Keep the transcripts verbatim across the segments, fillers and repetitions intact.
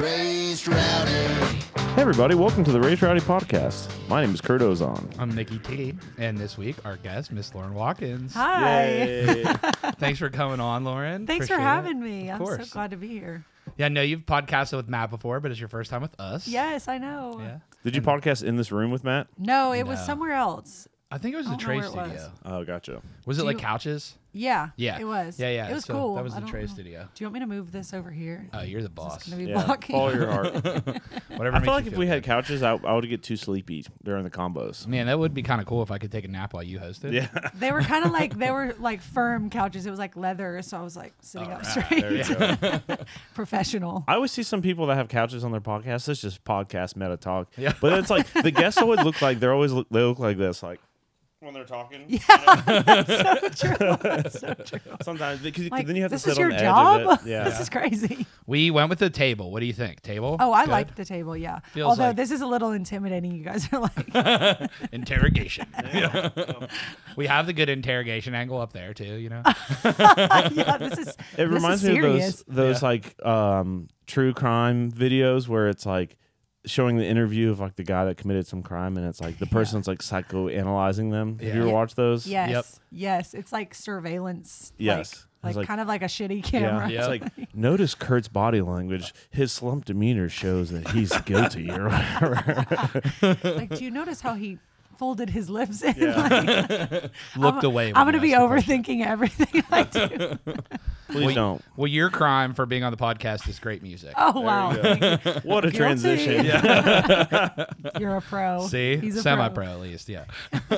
Raised Rowdy. Hey everybody, welcome to the Raised Rowdy podcast. My name is Kurt Ozon. I'm Nikki T, and this week our guest, Miss Lauren Watkins. Hi. Yay. Thanks for coming on, Lauren. Thanks Appreciate for having it. me. Of I'm course. so glad to be here. Yeah, I know you've podcasted with Matt before, but it's your first time with us. Yes, I know. Yeah. Did you podcast in this room with Matt? No, it was No. somewhere else. I think it was I the don't know Trey where it was. Studio. Oh, gotcha. Was it Do like you- couches? Yeah. Yeah. It was. Yeah, yeah. It was so cool. That was I the don't Trey know. Studio. Do you want me to move this over here? Oh, you're the It's boss. going to be Yeah, blocking. follow your heart. Whatever I makes feel like you if feel we good. had couches, I, I would get too sleepy during the combos. Man, that would be kind of cool if I could take a nap while you hosted. Yeah. They were kind of like, they were like firm couches. It was like leather. So I was like sitting up straight. There you go. Professional. I always see some people that have couches on their podcast. It's just podcast meta talk. Yeah. But it's like the guests always look like they're always look, they look like this, like when they're talking. That's so true. That's so true. Sometimes because Like, then you have this to is sit on your the job? edge of it. Yeah. This is crazy. We went with the table. What do you think? Table? Oh, I Good? like the table. Yeah. Feels Although like- this is a little intimidating. You guys are like, Interrogation. We have the good interrogation angle up there, too, you know? yeah, this is. It this reminds is me of serious. those those Yeah. like um, true crime videos where it's like showing the interview of like the guy that committed some crime, and it's like the person's like psychoanalyzing them. Have you ever Yeah. watched those? Yes. Yep. Yes. It's like surveillance. Yes. Like, It's like, like- kind of like a shitty Yeah. camera. Yeah. It's like notice Kurt's body language. His slumped demeanor shows that he's guilty or whatever. Like, do you notice how he folded his lips in? Yeah. Like, Looked I'm, away. when I'm going to you be asked the question. overthinking everything I do. Please don't. Well, your crime for being on the podcast is great music. Oh, wow. you go. Thank you. What a Guilty. transition. You're a pro. See, He's a semi-pro pro. at least, yeah.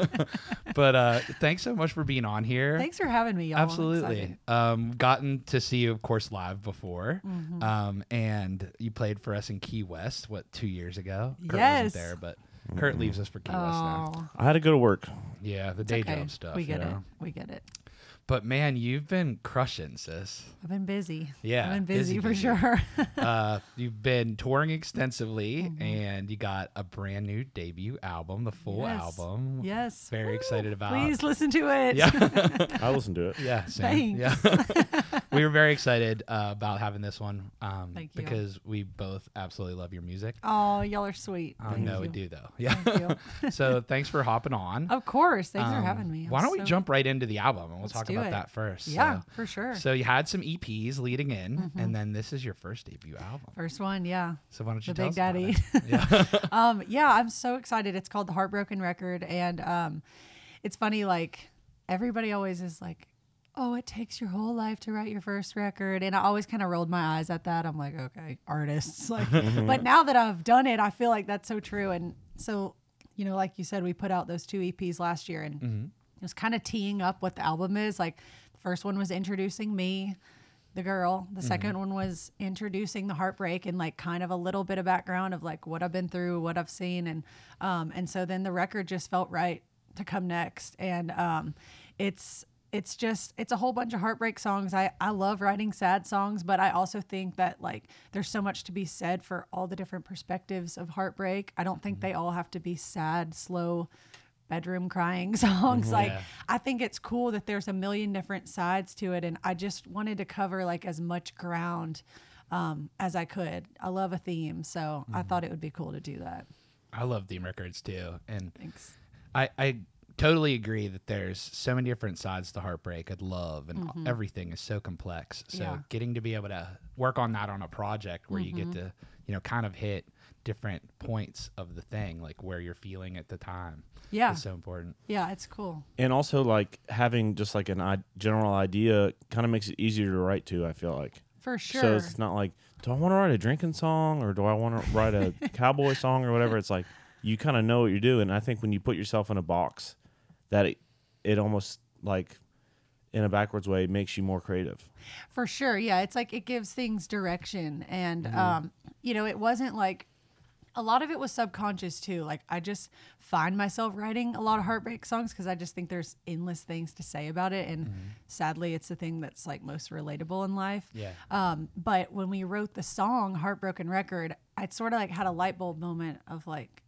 But uh, thanks so much for being on here. Thanks for having me, y'all. I'm Absolutely. excited. Um, gotten to see you, of course, live before, Mm-hmm. um, and you played for us in Key West. What, two years ago? Kurt Yes. wasn't there, but Kurt leaves us for Key West now. Oh, I had to go to work. Yeah, the it's day okay. job stuff. We get you it. know? We get it. But man, you've been crushing, sis. I've been busy. Yeah, I've been busy, busy, for busy. sure. uh, you've been touring extensively, Mm-hmm. and you got a brand new debut album, the full Yes. album. Yes. Very Woo. excited about. Please listen to it. Yeah. I listened to it. Yeah, same. Thanks. Yeah. We were very excited uh, about having this one um, Thank you. because we both absolutely love your music. Oh, y'all are sweet. I Thank know we you. do, though. Yeah. Thank you. So thanks for hopping on. Of course. Thanks for Um, having me. I'm Why don't we so- jump right into the album and we'll Let's talk do about it. that first. Yeah, So, for sure. so you had some E Ps leading in, Mm-hmm. and then this is your first debut album. First one, yeah. So why don't you The tell Big us about Daddy. it? Yeah. um, yeah, I'm so excited. It's called The Heartbroken Record. And um, it's funny, like, everybody always is like, oh, it takes your whole life to write your first record. And I always kind of rolled my eyes at that. I'm like, okay, artists. Like, but now that I've done it, I feel like that's so true. And so, you know, like you said, we put out those two E Ps last year, and Mm-hmm. it was kind of teeing up what the album is. Like, the first one was introducing me, the girl. The second one was introducing the heartbreak and like kind of a little bit of background of like what I've been through, what I've seen, and um, and so then the record just felt right to come next. And um, it's it's just it's a whole bunch of heartbreak songs. I I love writing sad songs, but I also think that like there's so much to be said for all the different perspectives of heartbreak. I don't think they all have to be sad, slow, bedroom crying songs. Like, Yeah. I think it's cool that there's a million different sides to it, and I just wanted to cover like as much ground um, as I could. I love a theme, so I thought it would be cool to do that. I love theme records too. And Thanks. I, I totally agree that there's so many different sides to heartbreak and love, and everything is so complex. So Yeah. getting to be able to work on that on a project where you get to, you know, kind of hit different points of the thing, like where you're feeling at the time, Yeah, is so important. yeah, it's cool. And also, like having just like an I- general idea kind of makes it easier to write to. I feel like For sure. so it's not like, do I want to write a drinking song or do I want to write a cowboy song or whatever? It's like you kind of know what you're doing. I think when you put yourself in a box, that it, it almost like in a backwards way makes you more creative. For sure. Yeah. It's like it gives things direction. And, Mm-hmm. um, you know, it wasn't like a lot of it was subconscious too. Like I just find myself writing a lot of heartbreak songs because I just think there's endless things to say about it. And sadly, it's the thing that's like most relatable in life. Yeah. Um, but when we wrote the song Heartbroken Record, I sort of like had a light bulb moment of like,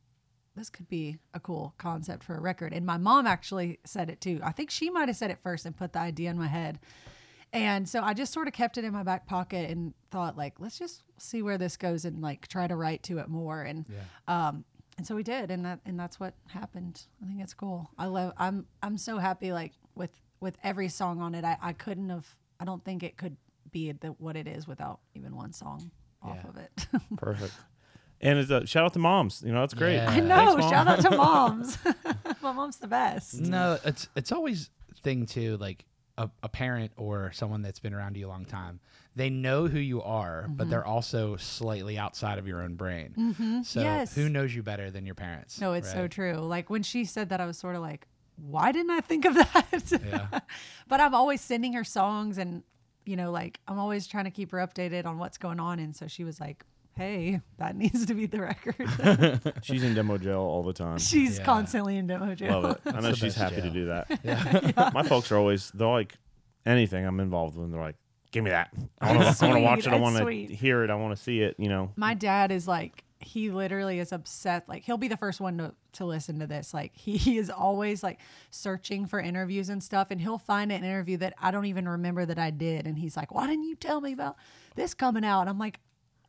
this could be a cool concept for a record. And my mom actually said it too. I think she might have said it first and put the idea in my head. And so I just sort of kept it in my back pocket and thought like, let's just see where this goes and like try to write to it more. And, Yeah. um, and so we did. And that, and that's what happened. I think it's cool. I love, I'm, I'm so happy like with, with every song on it. I, I couldn't have, I don't think it could be the, what it is without even one song off Yeah. of it. Perfect. And it's a shout out to moms. You know, that's great. Yeah. I know. Thanks, Mom. Shout out to moms. My mom's the best. No, it's it's always a thing too, like a, a parent or someone that's been around you a long time. They know who you are, Mm-hmm. but they're also slightly outside of your own brain. Mm-hmm. So yes. who knows you better than your parents? No, it's so right? true. Like when she said that, I was sort of like, why didn't I think of that? Yeah. But I'm always sending her songs and, you know, like I'm always trying to keep her updated on what's going on. And so she was like, hey, that needs to be the record. She's in demo jail all the time. She's Yeah. constantly in demo jail. Love it. I know the she's best happy to jail. do that. Yeah. My folks are always, they're like, anything I'm involved with, they're like, give me that. I want That's to sweet. watch it. I That's want to sweet. hear it. I want to see it, you know. My dad is like, he literally is obsessed. Like he'll be the first one to, to listen to this. Like he, he is always like searching for interviews and stuff. And he'll find an interview that I don't even remember that I did. And he's like, why didn't you tell me about this coming out? And I'm like,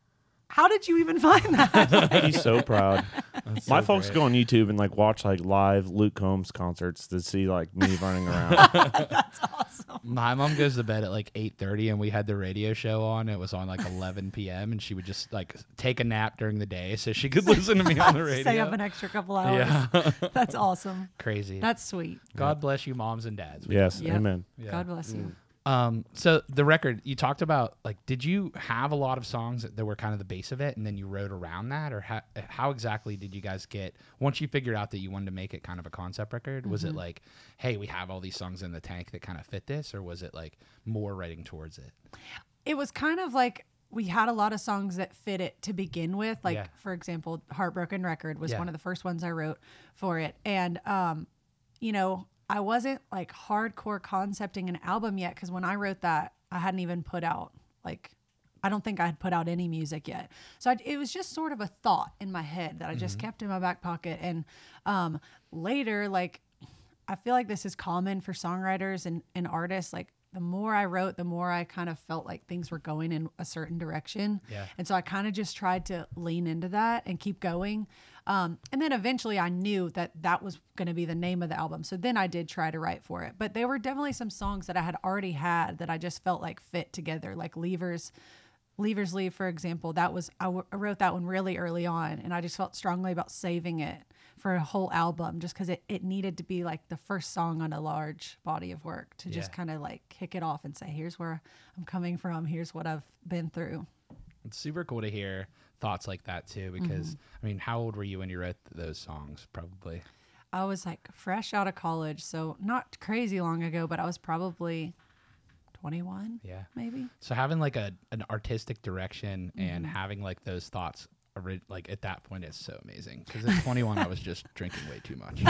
how did you even find that? He's so proud. That's My so folks great. go on YouTube and like watch like live Luke Combs concerts to see like me running around. That's awesome. My mom goes to bed at like eight thirty, and we had the radio show on. It was on like eleven p.m. and she would just like take a nap during the day so she could listen to me on the radio. Stay up an extra couple hours. Yeah. That's awesome. Crazy. That's sweet. God bless you, moms and dads. We- Yes, Yep. amen. Yeah. God bless you. Um, so the record you talked about, like, did you have a lot of songs that, that were kind of the base of it, and then you wrote around that, or how, how exactly did you guys get once you figured out that you wanted to make it kind of a concept record? Was it like, hey, we have all these songs in the tank that kind of fit this, or was it like more writing towards it? It was kind of like we had a lot of songs that fit it to begin with. Like, Yeah. for example, Heartbroken Record was Yeah. one of the first ones I wrote for it. And, um, you know, I wasn't like hardcore concepting an album yet because when I wrote that, I hadn't even put out like, I don't think I had put out any music yet. So I, it was just sort of a thought in my head that I just kept in my back pocket. And um, later, like, I feel like this is common for songwriters and, and artists. Like, the more I wrote, the more I kind of felt like things were going in a certain direction. Yeah. And so I kind of just tried to lean into that and keep going. Um, and then eventually I knew that that was going to be the name of the album. So then I did try to write for it. But there were definitely some songs that I had already had that I just felt like fit together, like Leavers. Leavers Leave, for example, that was, I, w- I wrote that one really early on. And I just felt strongly about saving it for a whole album just because it, it needed to be like the first song on a large body of work to just Yeah. kind of like kick it off and say, here's where I'm coming from. Here's what I've been through. It's super cool to hear thoughts like that too, because I mean, how old were you when you wrote those songs? Probably. I was like fresh out of college, so not crazy long ago, but I was probably twenty-one, Yeah. maybe. So having like a an artistic direction and having like those thoughts, ori- like at that point, is so amazing. Because at twenty-one, I was just drinking way too much.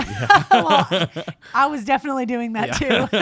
Well, I was definitely doing that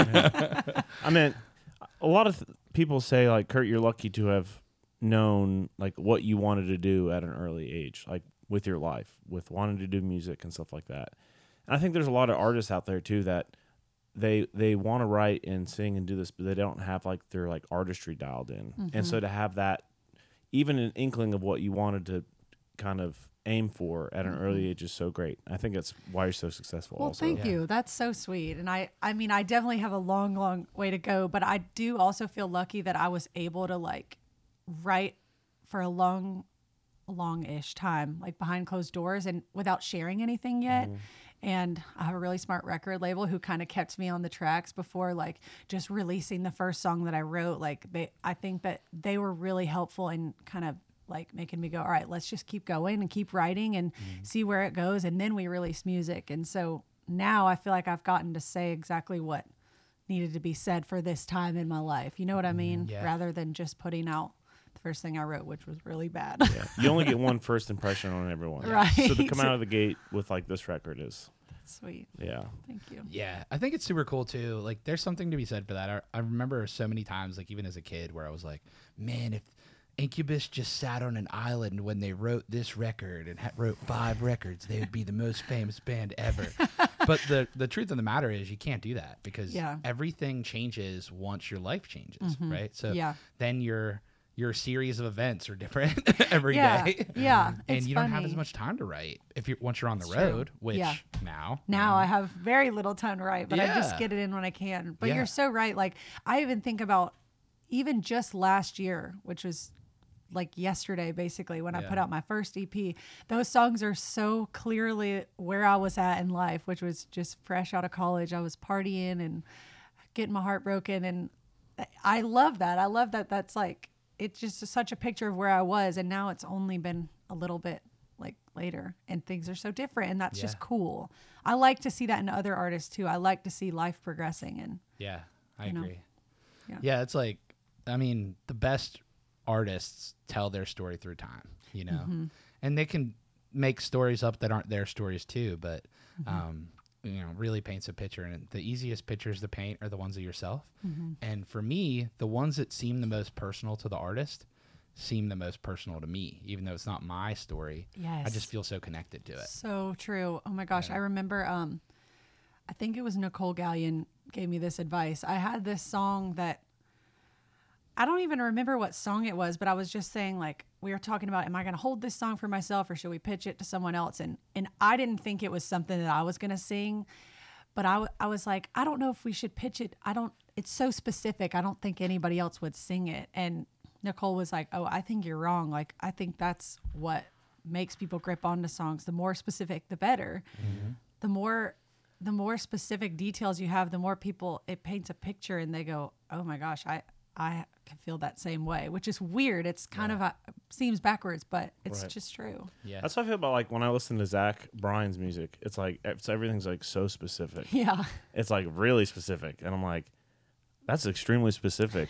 too. I mean, a lot of th- people say like, Kurt, you're lucky to have known like what you wanted to do at an early age, like with your life, with wanting to do music and stuff like that. And I think there's a lot of artists out there too that they they want to write and sing and do this, but they don't have like their like artistry dialed in. And so to have that, even an inkling of what you wanted to kind of aim for at an early age is so great. I think that's why you're so successful. Well, also. thank Yeah. you. That's so sweet. And I, I mean, I definitely have a long, long way to go, but I do also feel lucky that I was able to like write for a long, long-ish time, like behind closed doors and without sharing anything yet. And I have a really smart record label who kind of kept me on the tracks before like just releasing the first song that I wrote. Like they, I think that they were really helpful in kind of like making me go, all right, let's just keep going and keep writing and see where it goes. And then we release music. And so now I feel like I've gotten to say exactly what needed to be said for this time in my life. You know what I mean? Yeah. Rather than just putting out the first thing I wrote, which was really bad. Yeah. You only get one first impression on everyone. Right. So to come out of the gate with like this record is, Sweet. yeah. Thank you. Yeah, I think it's super cool too. Like, there's something to be said for that. I, I remember so many times, like even as a kid, where I was like, man, if Incubus just sat on an island when they wrote this record and ha- wrote five records, they would be the most famous band ever. But the the truth of the matter is you can't do that because Yeah. everything changes once your life changes, right? So Yeah. then your your series of events are different every day, Yeah, yeah, and it's you don't have as funny. much time to write if you're once you're on the It's true. road, which Yeah. now Now I have very little time to write, but I just Yeah. get it in when I can. But Yeah. you're so right. Like I even think about even just last year, which was like yesterday, basically, when I Yeah. put out my first E P, those songs are so clearly where I was at in life, which was just fresh out of college. I was partying and getting my heart broken. And I love that. I love that. That's like, it's just such a picture of where I was. And now it's only been a little bit like later and things are so different. And that's just Yeah. cool. I like to see that in other artists too. I like to see life progressing. And Yeah, I you know? agree. Yeah. Yeah, it's like, I mean, the best artists tell their story through time, you know, Mm-hmm. and they can make stories up that aren't their stories too, but, Mm-hmm. um, you know, really paints a picture. And the easiest pictures to paint are the ones of yourself. Mm-hmm. And for me, the ones that seem the most personal to the artist seem the most personal to me, even though it's not my story. I Yes. just feel so connected to it. So true. Oh my gosh. Yeah. I remember, um, I think it was Nicole Gallion gave me this advice. I had this song that I don't even remember what song it was, but I was just saying, like, we were talking about, am I going to hold this song for myself or should we pitch it to someone else? And, and I didn't think it was something that I was going to sing, but I, w- I was like, I don't know if we should pitch it. I don't, it's so specific. I don't think anybody else would sing it. And Nicole was like, oh, I think you're wrong. Like, I think that's what makes people grip onto songs. The more specific, the better. The more, the more specific details you have, the more people, it paints a picture and they go, oh my gosh, I, I can feel that same way, which is weird. It's kind of a, seems backwards, but it's Right. just true. Yeah. That's what I feel about like when I listen to Zach Bryan's music. It's like it's everything's like so specific. Yeah. It's like really specific, and I'm like, that's extremely specific.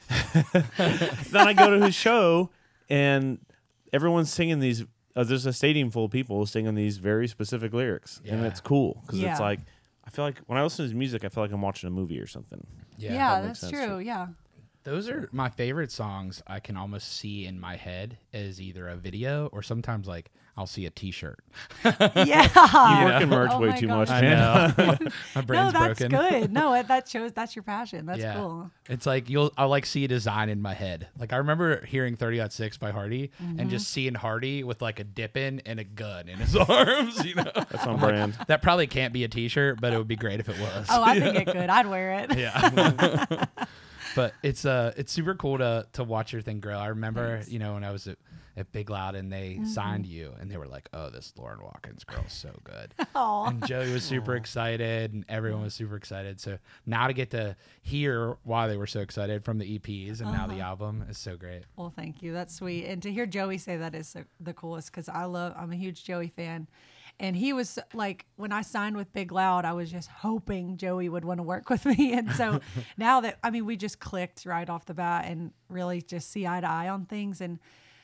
Then I go to his show, and everyone's singing these. Uh, there's a stadium full of people singing these very specific lyrics, and Yeah. it's cool because Yeah. it's like I feel like when I listen to his music, I feel like I'm watching a movie or something. yeah. Yeah, that makes that's sense. true. Yeah. Those are my favorite songs. I can almost see in my head as either a video or sometimes like I'll see a T-shirt. Yeah. You work in merch Oh way my too gosh. much, I man. know. My No, brain's that's broken. good. No, it, that shows that's your passion. That's Yeah. cool. It's like you'll I'll like see a design in my head. Like I remember hearing thirty oh six by Hardy Mm-hmm. and just seeing Hardy with like a dip-in and a gun in his arms, you know. That's on brand. That probably can't be a T-shirt, but it would be great if it was. Oh, I think it could. I'd wear it. Yeah. But it's uh it's super cool to to watch your thing grow. I remember, Thanks. you know, when I was at, at Big Loud and they Mm-hmm. signed you and they were like, "Oh, this Lauren Watkins girl's so good." Aw. And Joey was super excited and everyone was super excited. So now to get to hear why they were so excited from the E Ps and now the Uh-huh. album is so great. Well, thank you. That's sweet. And to hear Joey say that is so, the coolest because I love, I'm a huge Joey fan. And he was like, when I signed with Big Loud, I was just hoping Joey would want to work with me. And so now that, I mean, we just clicked right off the bat and really just see eye to eye on things. And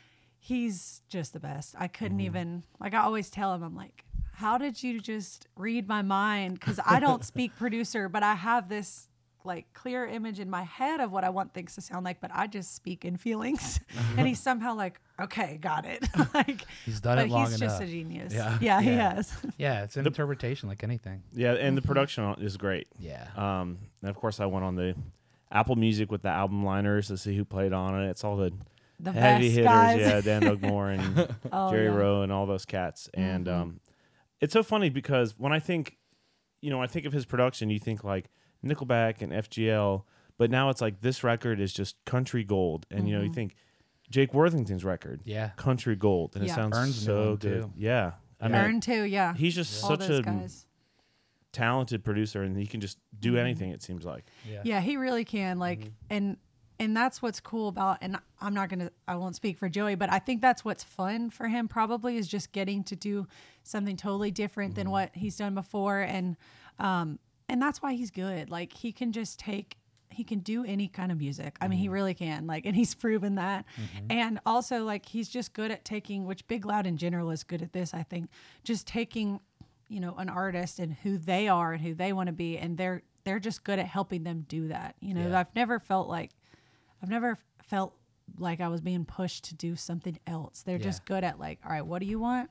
he's just the best. I couldn't even, like, I always tell him, I'm like, how did you just read my mind? Because I don't speak producer, but I have this like clear image in my head of what I want things to sound like, but I just speak in feelings. And he's somehow like, okay, got it. Like He's done but it long he's enough. just a genius. Yeah. Yeah, he Yeah. has. Yeah, it's an interpretation like anything. Yeah, and Mm-hmm. the production on- is great. Yeah. Um, and of course, I went on the Apple Music with the album liners to see who played on it. It's all the The heavy best hitters, guys. yeah, Dan Dugmore and Oh, Jerry yeah. Rowe and all those cats. And Mhm. um, it's so funny because when I think, you know, I think of his production, you think like Nickelback and F G L, but now it's like this record is just country gold. And, you know, you Mhm. think Jake Worthington's record, Yeah. country gold. And Yeah. it sounds Ern's new so one, good. too. Yeah. I mean, Ern too, yeah. he's just All such those a guys. talented producer and he can just do Mhm. anything, it seems like. Yeah. Yeah, he really can. Like, Mm-hmm. and and that's what's cool about. And I'm not gonna, I won't speak for Joey, but I think that's what's fun for him. Probably is just getting to do something totally different than Mm-hmm. what he's done before, and um, and that's why he's good. Like he can just take, he can do any kind of music. I mean, Mm-hmm. he really can. Like, and he's proven that. And also, like, he's just good at taking, which Big Loud in general is good at this. I think just taking, you know, an artist and who they are and who they want to be, and they're they're just good at helping them do that. You know, Yeah. I've never felt like I've never felt like I was being pushed to do something else. They're Yeah. just good at like, all right, what do you want?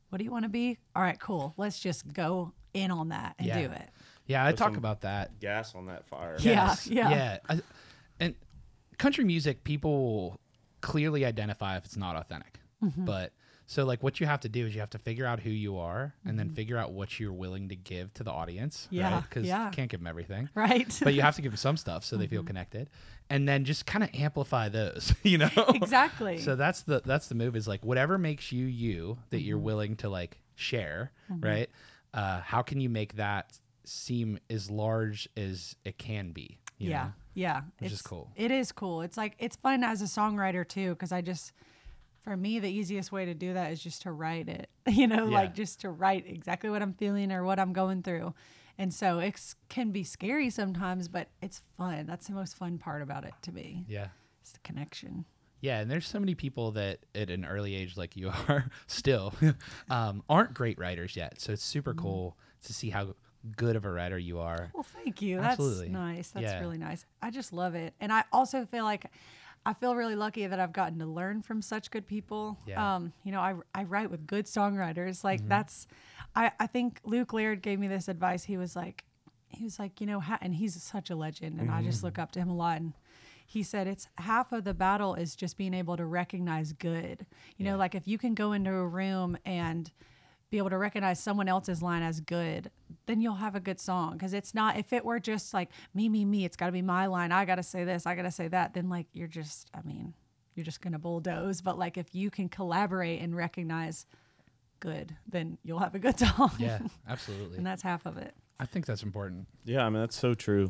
what do you want to be? All right, cool. Let's just go in on that and Yeah. do it. Yeah, I Put talk some- about that. Gas on that fire. Yeah, Yes. yeah. yeah. I, and country music, people clearly identify if it's not authentic. Mm-hmm. But so, like, what you have to do is you have to figure out who you are, and Mm-hmm. then figure out what you're willing to give to the audience. Yeah, Because yeah. you can't give them everything. Right. But you have to give them some stuff so they feel Mm-hmm. connected, and then just kind of amplify those. You know. Exactly. So that's the that's the move, is like whatever makes you you that you're Mm-hmm. willing to like share, right? Uh, how can you make that seem as large as it can be? you yeah. know? Yeah. Which is It's- cool. It is cool. It's like, it's fun as a songwriter too, because I just, for me, the easiest way to do that is just to write it, you know, Yeah. like just to write exactly what I'm feeling or what I'm going through. And so it can be scary sometimes, but it's fun. That's the most fun part about it to me. Yeah. It's the connection. Yeah, and there's so many people that at an early age like you are still um, aren't great writers yet. So it's super Mm-hmm. cool to see how good of a writer you are. Well, thank you. Absolutely. That's nice. That's Yeah. really nice. I just love it. And I also feel like I feel really lucky that I've gotten to learn from such good people. Yeah. Um, you know, I, I write with good songwriters. Like Mm-hmm. that's, I, I think Luke Laird gave me this advice. He was like, he was like, you know, ha- and he's such a legend and I just Mm-hmm. look up to him a lot. And he said, it's half of the battle is just being able to recognize good. You know, Yeah. like if you can go into a room and be able to recognize someone else's line as good, then you'll have a good song. Because it's not, if it were just like me, me, me, it's got to be my line. I got to say this, I got to say that. Then like you're just, I mean, you're just going to bulldoze. But like if you can collaborate and recognize good, then you'll have a good song. Yeah, absolutely. And that's half of it. I think that's important. Yeah, I mean that's so true.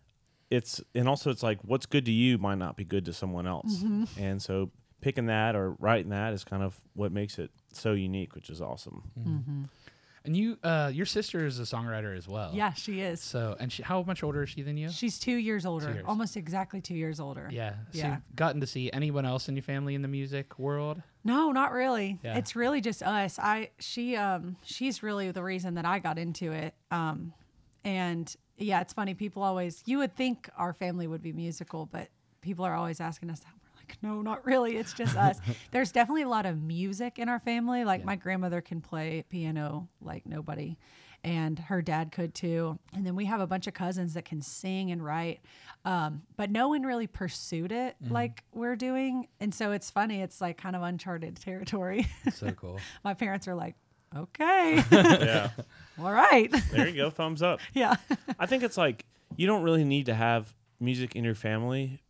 It's and also it's like what's good to you might not be good to someone else, Mm-hmm. and so picking that or writing that is kind of what makes it so unique, which is awesome. Mm-hmm. And you, uh, your sister is a songwriter as well. Yeah, she is. So, and she, how much older is she than you? She's two years older, years. almost exactly two years older. Yeah. So Yeah. you've gotten to see anyone else in your family in the music world? No, not really. Yeah. It's really just us. I she um she's really the reason that I got into it. Um and yeah, it's funny, people always, you would think our family would be musical, but people are always asking us that. We're like, no, not really. It's just us. There's definitely a lot of music in our family. Like Yeah. my grandmother can play piano like nobody. And her dad could too. And then we have a bunch of cousins that can sing and write. Um, but no one really pursued it Mm-hmm. like we're doing. And so it's funny. It's like kind of uncharted territory. So cool. My parents are like, okay, Yeah, all right. there you go, thumbs up. Yeah. I think it's like you don't really need to have music in your family,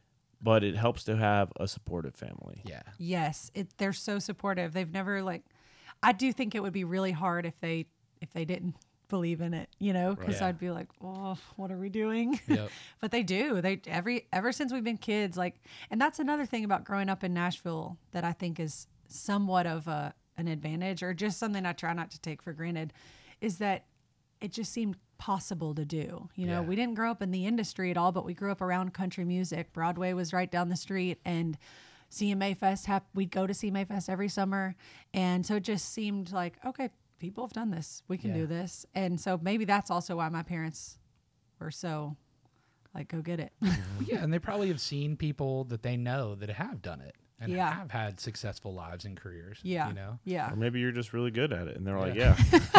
but it helps to have a supportive family. Yeah. Yes. It, they're so supportive. They've never like, I do think it would be really hard if they, if they didn't believe in it, you know, because Yeah. I'd be like, oh, what are we doing? Yep. But they do. They every ever since we've been kids, like, and that's another thing about growing up in Nashville that I think is somewhat of a an advantage, or just something I try not to take for granted, is that it just seemed possible to do. You know, Yeah. we didn't grow up in the industry at all, but we grew up around country music. Broadway was right down the street, and C M A Fest, hap- we'd go to C M A Fest every summer, and so it just seemed like, okay, people have done this. We can Yeah. do this, and so maybe that's also why my parents were so like, go get it. Well, yeah, and they probably have seen people that they know that have done it and Yeah. have had successful lives and careers. Yeah. You know? Yeah. Or maybe you're just really good at it, and they're like, Yeah.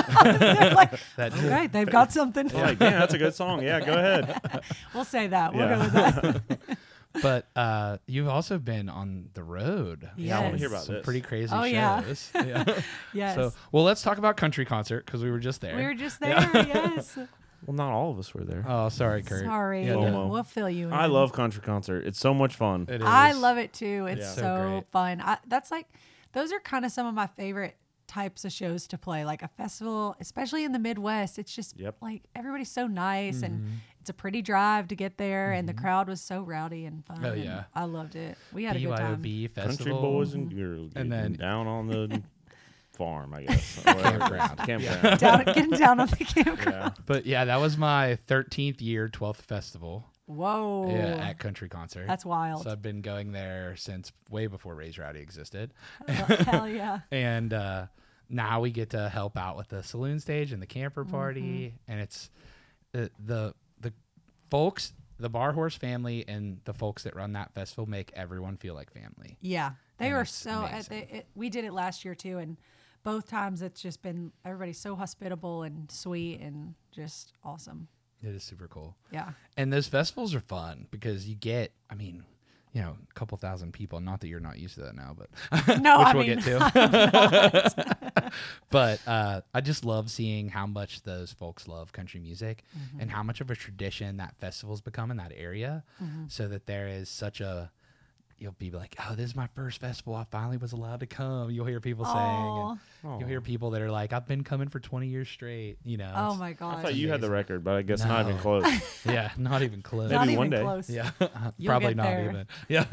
yeah, like, That okay, they've got something. They're like, man, that's a good song. Yeah, go ahead. We'll say that. We'll Yeah. go with that. But uh, you've also been on the road. Yeah, I want to hear Yes. about Some this. pretty crazy Oh, yeah. shows. Yeah. Yes. So, well, let's talk about country concert because we were just there. we were just there. Yes. Well, not all of us were there. Oh, sorry, Kurt. Sorry. Yeah, no. We'll fill you in. I love country concert. It's so much fun. It is. I love it too. It's Yeah. So so, great. fun. I, that's like, those are kind of some of my favorite types of shows to play, like a festival, especially in the Midwest. It's just Yep. like everybody's so nice Mm-hmm. and it's a pretty drive to get there. And the crowd was so rowdy and fun. Oh, and yeah. I loved it. We had a good B Y O time. B Country festival. boys and girls, And getting then- down on the farm, I guess. Or whatever it is. Campground. Campground. Down, getting down on the campground. Yeah. But yeah, that was my thirteenth year, twelfth festival Whoa. yeah, at Country Concert. That's wild. So I've been going there since way before Raise Rowdy existed. Hell yeah. And uh, now we get to help out with the saloon stage and the camper Mm-hmm. party. And it's the, the, the folks, the Bar Horse family and the folks that run that festival make everyone feel like family. Yeah, they And were it's so. Uh, amazing. they, it, we did it last year too, and both times it's just been everybody's so hospitable and sweet and just awesome. It is super cool. Yeah. And those festivals are fun because you get, I mean, you know, a couple thousand people. Not that you're not used to that now, but No, which I we'll mean, get to. But uh, I just love seeing how much those folks love country music Mm-hmm. and how much of a tradition that festival's become in that area, Mm-hmm. so that there is such a. You'll be like, oh, this is my first festival. I finally was allowed to come. You'll hear people saying, Aw. and you'll hear people that are like, I've been coming for twenty years straight. You know. Oh it's- my I gosh. thought you had the record, but I guess not even No. close. Yeah, not even close. Maybe Not one even day. close. Yeah, You'll probably get not there. even. Yeah,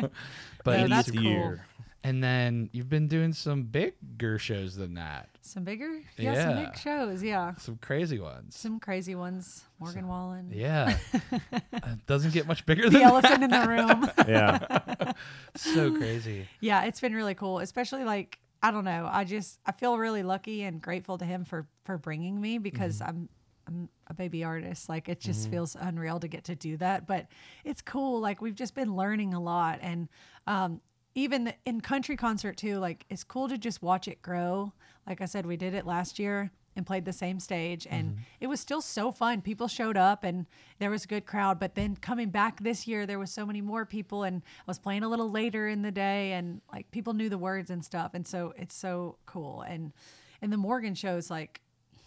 but No, it's that's super cool. cool. And then you've been doing some bigger shows than that, Some bigger? Yeah, some Yeah. big shows. Yeah. some crazy ones. Some crazy ones. Morgan Wallen. Yeah, uh, doesn't get much bigger The than elephant in the room. Yeah. that. So crazy. Yeah, it's been really cool, especially like I don't know. I just I feel really lucky and grateful to him for for bringing me because Mm-hmm. I'm I'm a baby artist. Like it just feels unreal to get to do that, but it's cool. Like we've just been learning a lot, and um, even the, in country concert too. Like it's cool to just watch it grow. Like I said, we did it last year and played the same stage, and Mm-hmm. it was still so fun. People showed up and there was a good crowd, but then coming back this year there was so many more people, and I was playing a little later in the day, and like people knew the words and stuff, and so it's so cool. And and the Morgan shows, like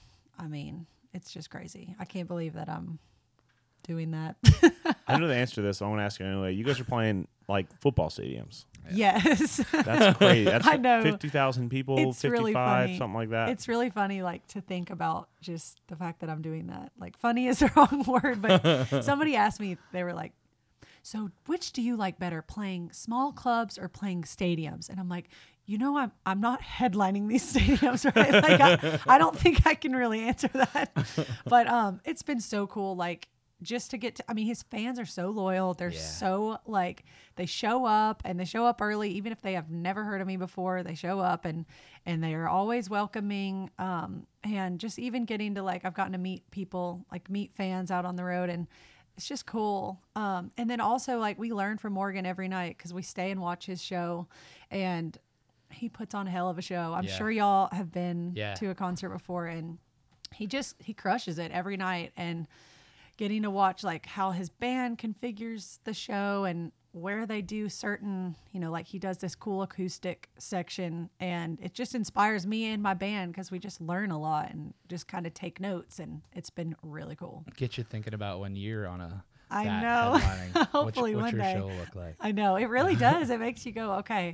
I mean, it's just crazy. I can't believe that I'm doing that. I know the answer to this, so I'm going to ask you anyway. You guys are playing like football stadiums. Yes. That's crazy. That's I know. fifty thousand people, It's fifty-five, really funny. something like that. It's really funny, like to think about just the fact that I'm doing that. Like, funny is the wrong word, but somebody asked me, they were like, "So, which do you like better, playing small clubs or playing stadiums?" And I'm like, you know, I'm I'm not headlining these stadiums, right? Like, I, I don't think I can really answer that. But um, it's been so cool, like. Just to get to, I mean, his fans are so loyal. They're Yeah. so like, they show up and they show up early, even if they have never heard of me before, they show up and, and they are always welcoming. Um, and just even getting to like, I've gotten to meet people, like meet fans out on the road, and it's just cool. Um, and then also like we learn from Morgan every night because we stay and watch his show, and he puts on a hell of a show. I'm Yeah. sure y'all have been Yeah. to a concert before, and he just, he crushes it every night. And getting to watch like how his band configures the show and where they do certain, you know, like he does this cool acoustic section, and it just inspires me and my band because we just learn a lot and just kind of take notes, and it's been really cool. Get you thinking about when you're on a. I that know. headlining. What's- Hopefully what's one your day. show look like? I know it really does. It makes you go, okay,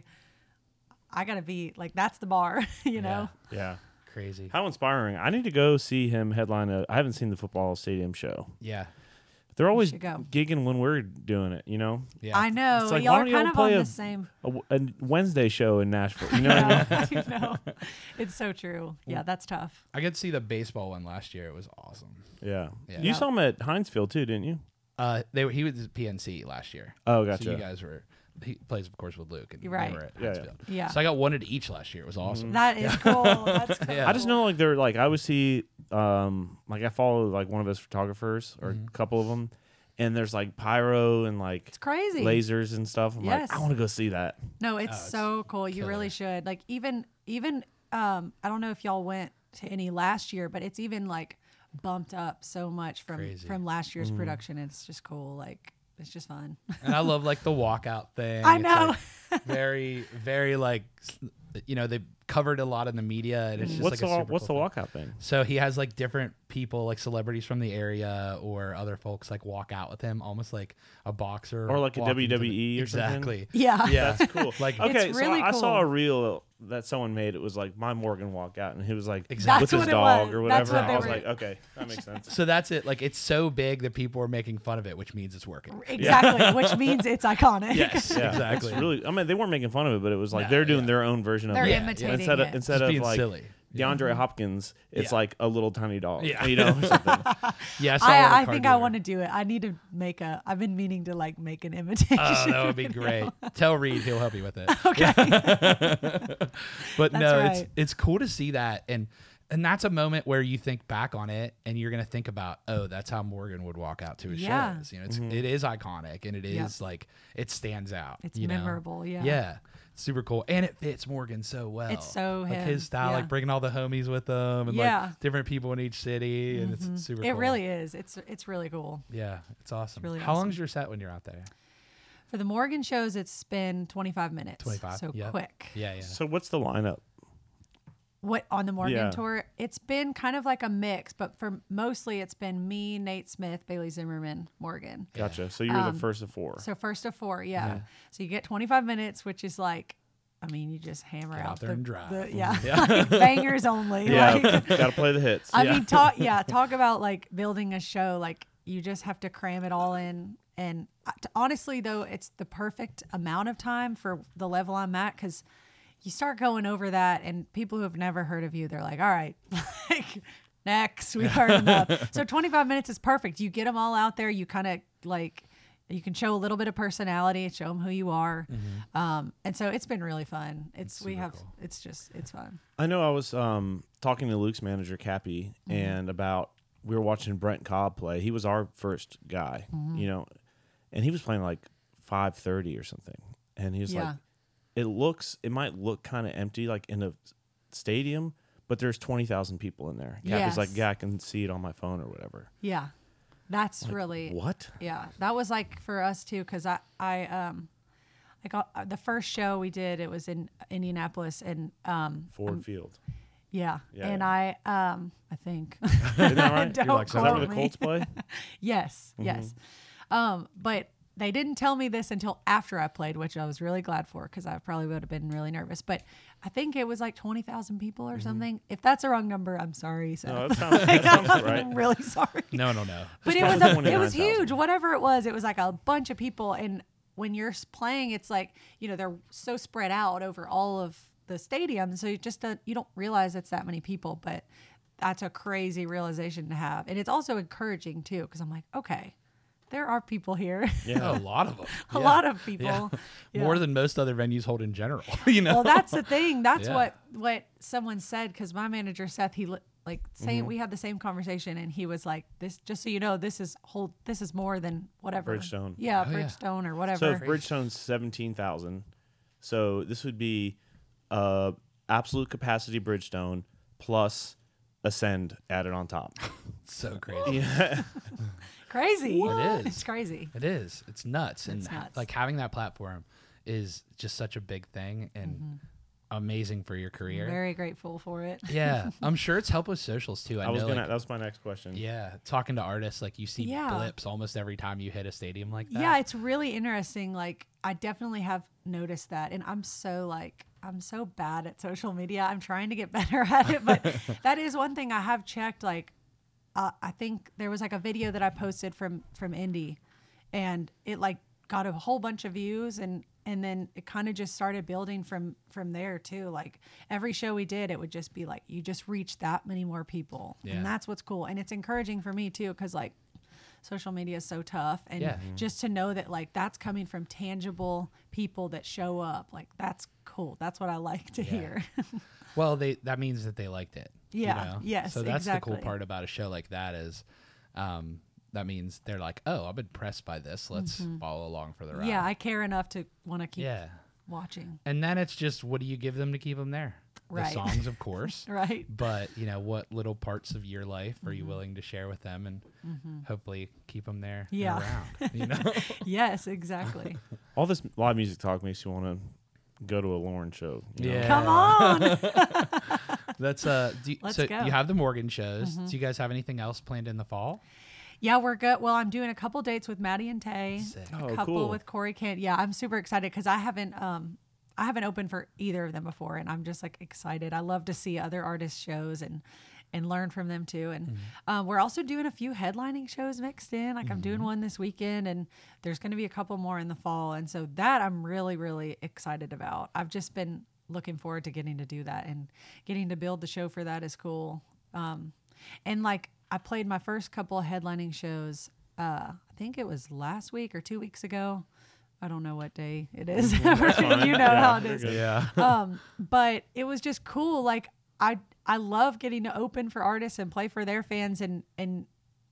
I gotta be like, that's the bar, you know? yeah. Crazy. How inspiring. I need to go see him headline a, I haven't seen the football stadium show. Yeah. They're always should go. gigging when we're doing it, you know? Yeah. I know. It's like, y'all why are don't y'all kind of play on a- the same. A, w- a Wednesday show in Nashville. You know what I mean? Yeah, I know. It's so true. Yeah, that's tough. I got to see the baseball one last year. It was awesome. Yeah. Yeah. You Yeah. saw him at Heinz Field too, didn't you? Uh, they were, he was at P N C last year. Oh, So gotcha. you guys were. He plays, of course, with Luke, and You're they right. were at Yeah, Heinz yeah. Field. Yeah. So I got one at each last year. It was awesome. That is cool. That's cool. Yeah. I just know like they're like I would see um like I follow like one of his photographers or Mm-hmm. a couple of them, and there's like pyro and like It's crazy. lasers and stuff. I'm Yes. like I want to go see that. No, it's, Oh, it's so cool. You really should. Like even even um I don't know if y'all went to any last year, but it's even like bumped up so much from Crazy. from last year's Mm-hmm. production. It's just cool. Like it's just fun. And I love like the walkout thing. I It's, know. like, very, very like, s- you know, they covered a lot in the media, and it's just What's like the a wa- super what's cool the thing. walkout thing? So he has like different people, like celebrities from the area or other folks, like walk out with him, almost like a boxer Or like a walking to W W E the- or something? exactly. Yeah. Yeah, That's cool. Like Okay, It's so really I, I saw cool. a reel that someone made. It was like my Morgan walkout, and he was like Exactly. with That's his what it dog was. or That's whatever. what they I was were- like, okay, that makes sense. so that's it. Like it's so big that people are making fun of it, which means it's working. Exactly. Which means it's iconic. Yes, Yeah, exactly. It's really, I mean, they weren't making fun of it, but it was like No, they're doing yeah. their own version of They're it. Yeah, imitating Instead of it. instead Just of being like silly. DeAndre Hopkins, it's Yeah. like a little tiny dog. Yeah. You know, or something. Yeah, I, saw one of I, I Car think I Dealer. want to do it. I need to make a. I've been meaning to like make an imitation. Oh, that would be video. great. Tell Reed, he'll help you with it. Okay. But no, That's it's right. it's cool to see that, and and that's a moment where you think back on it, and you're gonna think about, oh, that's how Morgan would walk out to his Yeah. shows. You know, it's it is iconic, and it is Yep. like it stands out. It's you know? memorable, yeah. Yeah. super cool, and it fits Morgan so well. It's so like him. his style, Yeah. like bringing all the homies with them, and Yeah. like different people in each city, and Mhm. it's super. It cool. really is. It's it's really cool. Yeah, it's awesome. really How awesome. long's your set when you're out there? For the Morgan shows, it's been twenty-five minutes. twenty-five, So yep. quick. Yeah, yeah. So what's the lineup? What on the Morgan Yeah. tour? It's been kind of like a mix, but for mostly it's been me, Nate Smith, Bailey Zimmerman, Morgan. Gotcha. So you're Um, the first of four. So first of four, yeah. Yeah. So you get twenty-five minutes, which is like, I mean, you just hammer Get out out there the, and drive. the- yeah, Yeah. like bangers only. yeah, Like, got to play the hits. I Yeah. mean, talk yeah, talk about like building a show. Like you just have to cram it all in. And uh, t- honestly, though, it's the perfect amount of time for the level I'm at because you start going over that, and people who have never heard of you, they're like, "All right, like next, we've heard enough." So twenty-five minutes is perfect. You get them all out there. You kind of like. You can show a little bit of personality, show them who you are, um, and so it's been really fun. It's we super have cool. it's just it's fun. I know I was um, talking to Luke's manager, Cappy, Mm-hmm. and about we were watching Brent Cobb play. He was our first guy, Mm-hmm. you know, and he was playing like five thirty or something. And he was Yeah. like, it looks, it might look kind of empty, like in a stadium, but there's twenty thousand people in there. Cappy's like, Yes. yeah, I can see it on my phone or whatever. Yeah, that's really What? Yeah, that was like for us too, because I, I, um, like uh, the first show we did, it was in Indianapolis, and um, Ford Field. yeah, Yeah, and yeah. I, um, I think, Isn't that right? Don't You're like, Is that quote where the me. Colts play? Yes, Mm-hmm. yes, um, but they didn't tell me this until after I played, which I was really glad for because I probably would have been really nervous. But I think it was like twenty thousand people or something. If that's a wrong number, I'm sorry. So Mm-hmm. No, that sounds, that sounds right. I'm really sorry. No, no, no. But it Just was call it a, it twenty-nine was thousand. huge. Whatever it was, it was like a bunch of people. And when you're s- playing, it's like you know they're so spread out over all of the stadium, so you just don't, you don't realize it's that many people. But that's a crazy realization to have, and it's also encouraging too because I'm like, okay, there are people here, Yeah. A lot of them. a lot of people, Yeah. More than most other venues hold in general. You know. Well, that's the thing. That's Yeah. what what someone said because my manager Seth, he li- like saying Mm-hmm. we had the same conversation, and he was like, "This, just so you know, this is whole. This is more than whatever Bridgestone. Yeah, Oh, yeah. Bridgestone or whatever. So if Bridgestone's seventeen thousand, so this would be uh, absolute capacity Bridgestone plus Ascend added on top. so crazy. Yeah. crazy. It is. It's crazy. It is. It's nuts. And It's nuts. like having that platform is just such a big thing and amazing for your career. Mm-hmm. Very grateful for it. Yeah. I'm sure it's helped with socials too. I, I was know gonna. like, that was my next question. yeah, talking to artists, like you see Yeah. blips almost every time you hit a stadium like that. Yeah, it's really interesting. Like I definitely have noticed that, and I'm so like I'm so bad at social media. I'm trying to get better at it, but that is one thing I have checked. Like uh, I think there was like a video that I posted from from Indy, and it like got a whole bunch of views, and and then it kind of just started building from from there too. Like every show we did, it would just be like you just reach that many more people, Yeah. and that's what's cool. And it's encouraging for me too, because like social media is so tough, and Yeah. just to know that like that's coming from tangible people that show up, like that's cool. That's what I like to Yeah. hear. Well, they that means that they liked it. you Yeah, know? yes, So that's the exactly. cool part about a show like that is, um, that means they're like, oh, I'm impressed by this. Let's follow along for the ride. Mm-hmm. Yeah, I care enough to want to keep yeah. watching. And then it's just, what do you give them to keep them there? Right. The songs, of course. Right. But you know, what little parts of your life are you Mm-hmm. willing to share with them, and hopefully keep them there and Yeah. around? You know. Yes, exactly. All this live music talk makes you want to go to a Lauren show. you know? Yeah. Come on. That's uh. Do you, Let's so go. you have the Morgan shows. Do you guys have anything else planned in the fall? Yeah, we're good. Well, I'm doing a couple dates with Maddie and Tay. Sick. A Oh, couple cool. with Corey Kent. Yeah, I'm super excited because I haven't um I haven't opened for either of them before, and I'm just like excited. I love to see other artists' shows and and learn from them too. And Mm-hmm. um, we're also doing a few headlining shows mixed in. Like I'm doing one this weekend, and there's going to be a couple more in the fall. And so that I'm really really excited about. I've just been looking forward to getting to do that, and getting to build the show for that is cool. Um, and like I played my first couple of headlining shows. Uh, I think it was last week or two weeks ago. I don't know what day it is. you know Yeah, how it you're is. good. Yeah. Um, but it was just cool. Like I, I love getting to open for artists and play for their fans, and and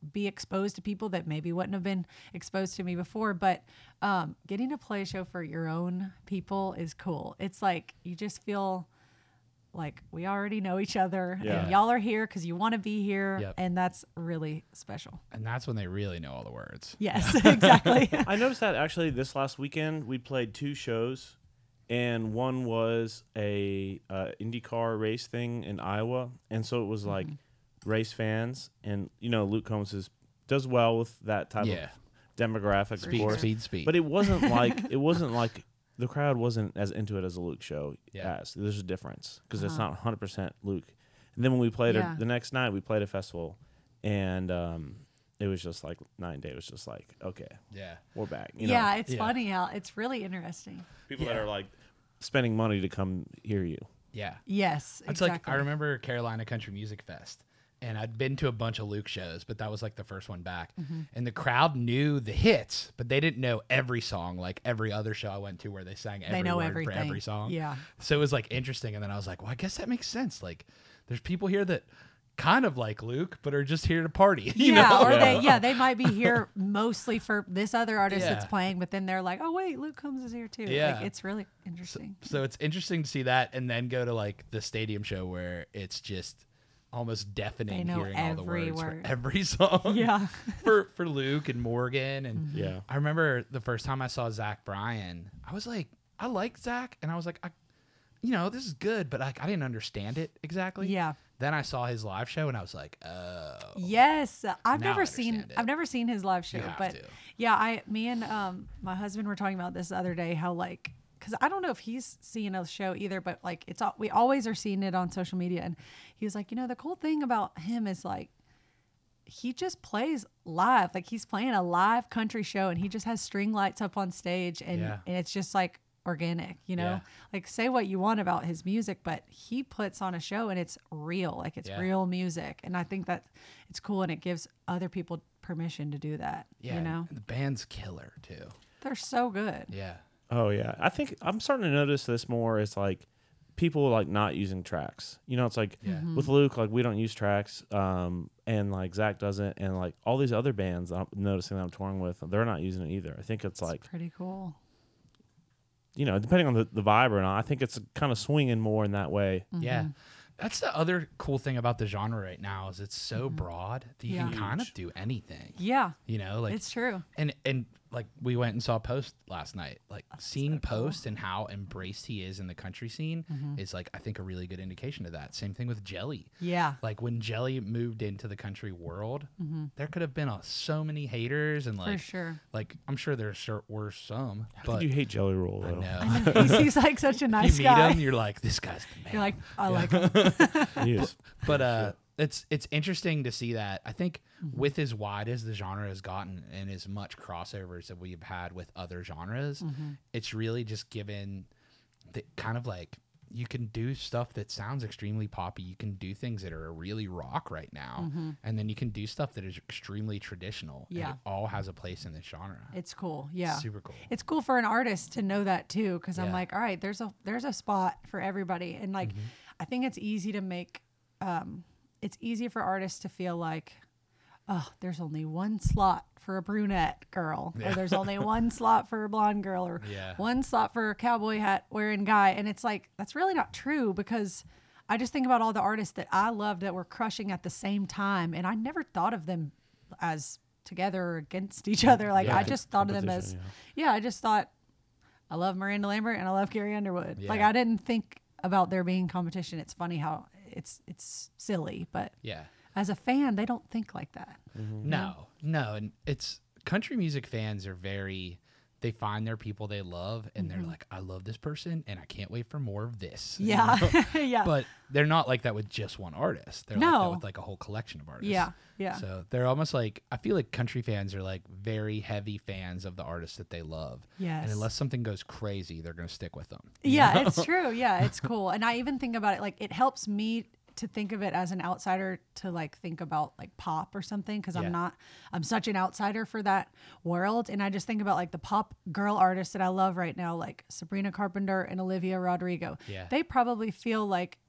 be exposed to people that maybe wouldn't have been exposed to me before. But um, getting to play a show for your own people is cool. It's like you just feel like we already know each other Yeah. and y'all are here because you want to be here. Yep. And that's really special. And that's when they really know all the words. Yes, exactly. I noticed that actually this last weekend we played two shows, and one was a uh, IndyCar race thing in Iowa, and so it was like race fans, and you know Luke Combs is does well with that type Yeah. of demographic, of Speed, course. speed, speed. But it wasn't like it wasn't like the crowd wasn't as into it as a Luke show. Yeah. As there's a difference because it's Uh-huh. not one hundred percent Luke. And then when we played Yeah. it, the next night, we played a festival, and um, it was just like nine day was just like, okay, yeah. we're back. You yeah, know, it's Yeah. funny how it's really interesting. people Yeah. that are like spending money to come hear you. Yeah. Yes, It's exactly. like I remember Carolina Country Music Fest, and I'd been to a bunch of Luke shows, but that was like the first one back. Mm-hmm. And the crowd knew the hits, but they didn't know every song like every other show I went to where they sang every They know word everything. for every song. Yeah. So it was like interesting, and then I was like, well, I guess that makes sense. Like, there's people here that kind of like Luke, but are just here to party. You yeah, know? or Yeah. they yeah they might be here mostly for this other artist that's Yeah. playing, but then they're like, oh wait, Luke Combs is here too. Yeah. Like, it's really interesting. So it's interesting to see that, and then go to like the stadium show where it's just almost deafening They know hearing all the every words word. for every song. Yeah. for for Luke and Morgan, and Yeah. I remember the first time I saw Zach Bryan, I was like, I like Zach, and I was like, I, you know, this is good, but like I didn't understand it exactly. Yeah. Then I saw his live show, and I was like, oh, Yes, I've Now I never seen understand it. I've never seen his live show, You have but to. yeah, I me and um my husband were talking about this the other day how like because I don't know if he's seeing a show either, but like it's all we always are seeing it on social media, and he was like, you know, the cool thing about him is like he just plays live, like he's playing a live country show, and he just has string lights up on stage, and Yeah. and it's just like organic, you know, Yeah. like say what you want about his music, but he puts on a show and it's real, like it's Yeah. real music. And I think that it's cool, and it gives other people permission to do that. yeah, You know, and the band's killer too. they're so good. Yeah, Oh yeah, I think I'm starting to notice this more. It's like people like not using tracks. You know, it's like Yeah. Mm-hmm. with Luke, like we don't use tracks, um, and like Zach doesn't, and like all these other bands that I'm noticing that I'm touring with, they're not using it either. I think it's like It's pretty cool. you know, depending on the, the vibe or not, I think it's kind of swinging more in that way. yeah. Mm-hmm. That's the other cool thing about the genre right now is it's so broad that you Yeah. can kind of Huge. do anything. Yeah, You know, like it's true. and and like we went and saw Post last night. Like seeing Post and how embraced he is in the country scene Mm-hmm. is like I think a really good indication of that. Same thing with Jelly. Yeah. Like when Jelly moved into the country world, there could have been uh, so many haters and like Mm-hmm. For sure. like I'm sure there sure were some, How but could you hate Jelly Roll I though? know. He's, he's like such a nice you meet guy. him, you're like this guy's the man. You're like, I like him. He is. but uh it's it's interesting to see that. I think Mm-hmm. with as wide as the genre has gotten and as much crossovers that we've had with other genres, Mm-hmm. it's really just given the kind of like you can do stuff that sounds extremely poppy. You can do things that are really rock right now, and then you can do stuff that is extremely traditional. and Mm-hmm. Yeah. it all has a place in this genre. It's cool. Yeah. super cool. It's cool for an artist to know that too, because I'm Yeah. like, all right, there's a there's a spot for everybody, and like, I think it's easy to make, um, it's easy for artists to feel like, oh, there's only one slot for a brunette girl, Yeah. or there's only one slot for a blonde girl, or Yeah. one slot for a cowboy hat wearing guy, and it's like that's really not true because I just think about all the artists that I loved that were crushing at the same time, and I never thought of them as together or against each other. Like Yeah. I just thought of them as, Competition, yeah, I just thought I love Miranda Lambert and I love Carrie Underwood. Like Yeah. I didn't think about there being competition. It's funny how it's it's silly, but Yeah. as a fan, they don't think like that. No, no, and it's country music fans are very. They find their people they love, and they're like, "I love this person, and I can't wait for more of this." you Yeah, know? yeah, But they're not like that with just one artist. They're like No. that with like a whole collection of artists. yeah, yeah. So they're almost like I feel like country fans are like very heavy fans of the artists that they love. Yes. And unless something goes crazy, they're gonna stick with them. Yeah, it's true. Yeah, it's cool. And I even think about it like it helps me to think of it as an outsider to like think about like pop or something because Yeah. I'm not I'm such an outsider for that world, and I just think about like the pop girl artists that I love right now, like Sabrina Carpenter and Olivia Rodrigo. Yeah. They probably feel like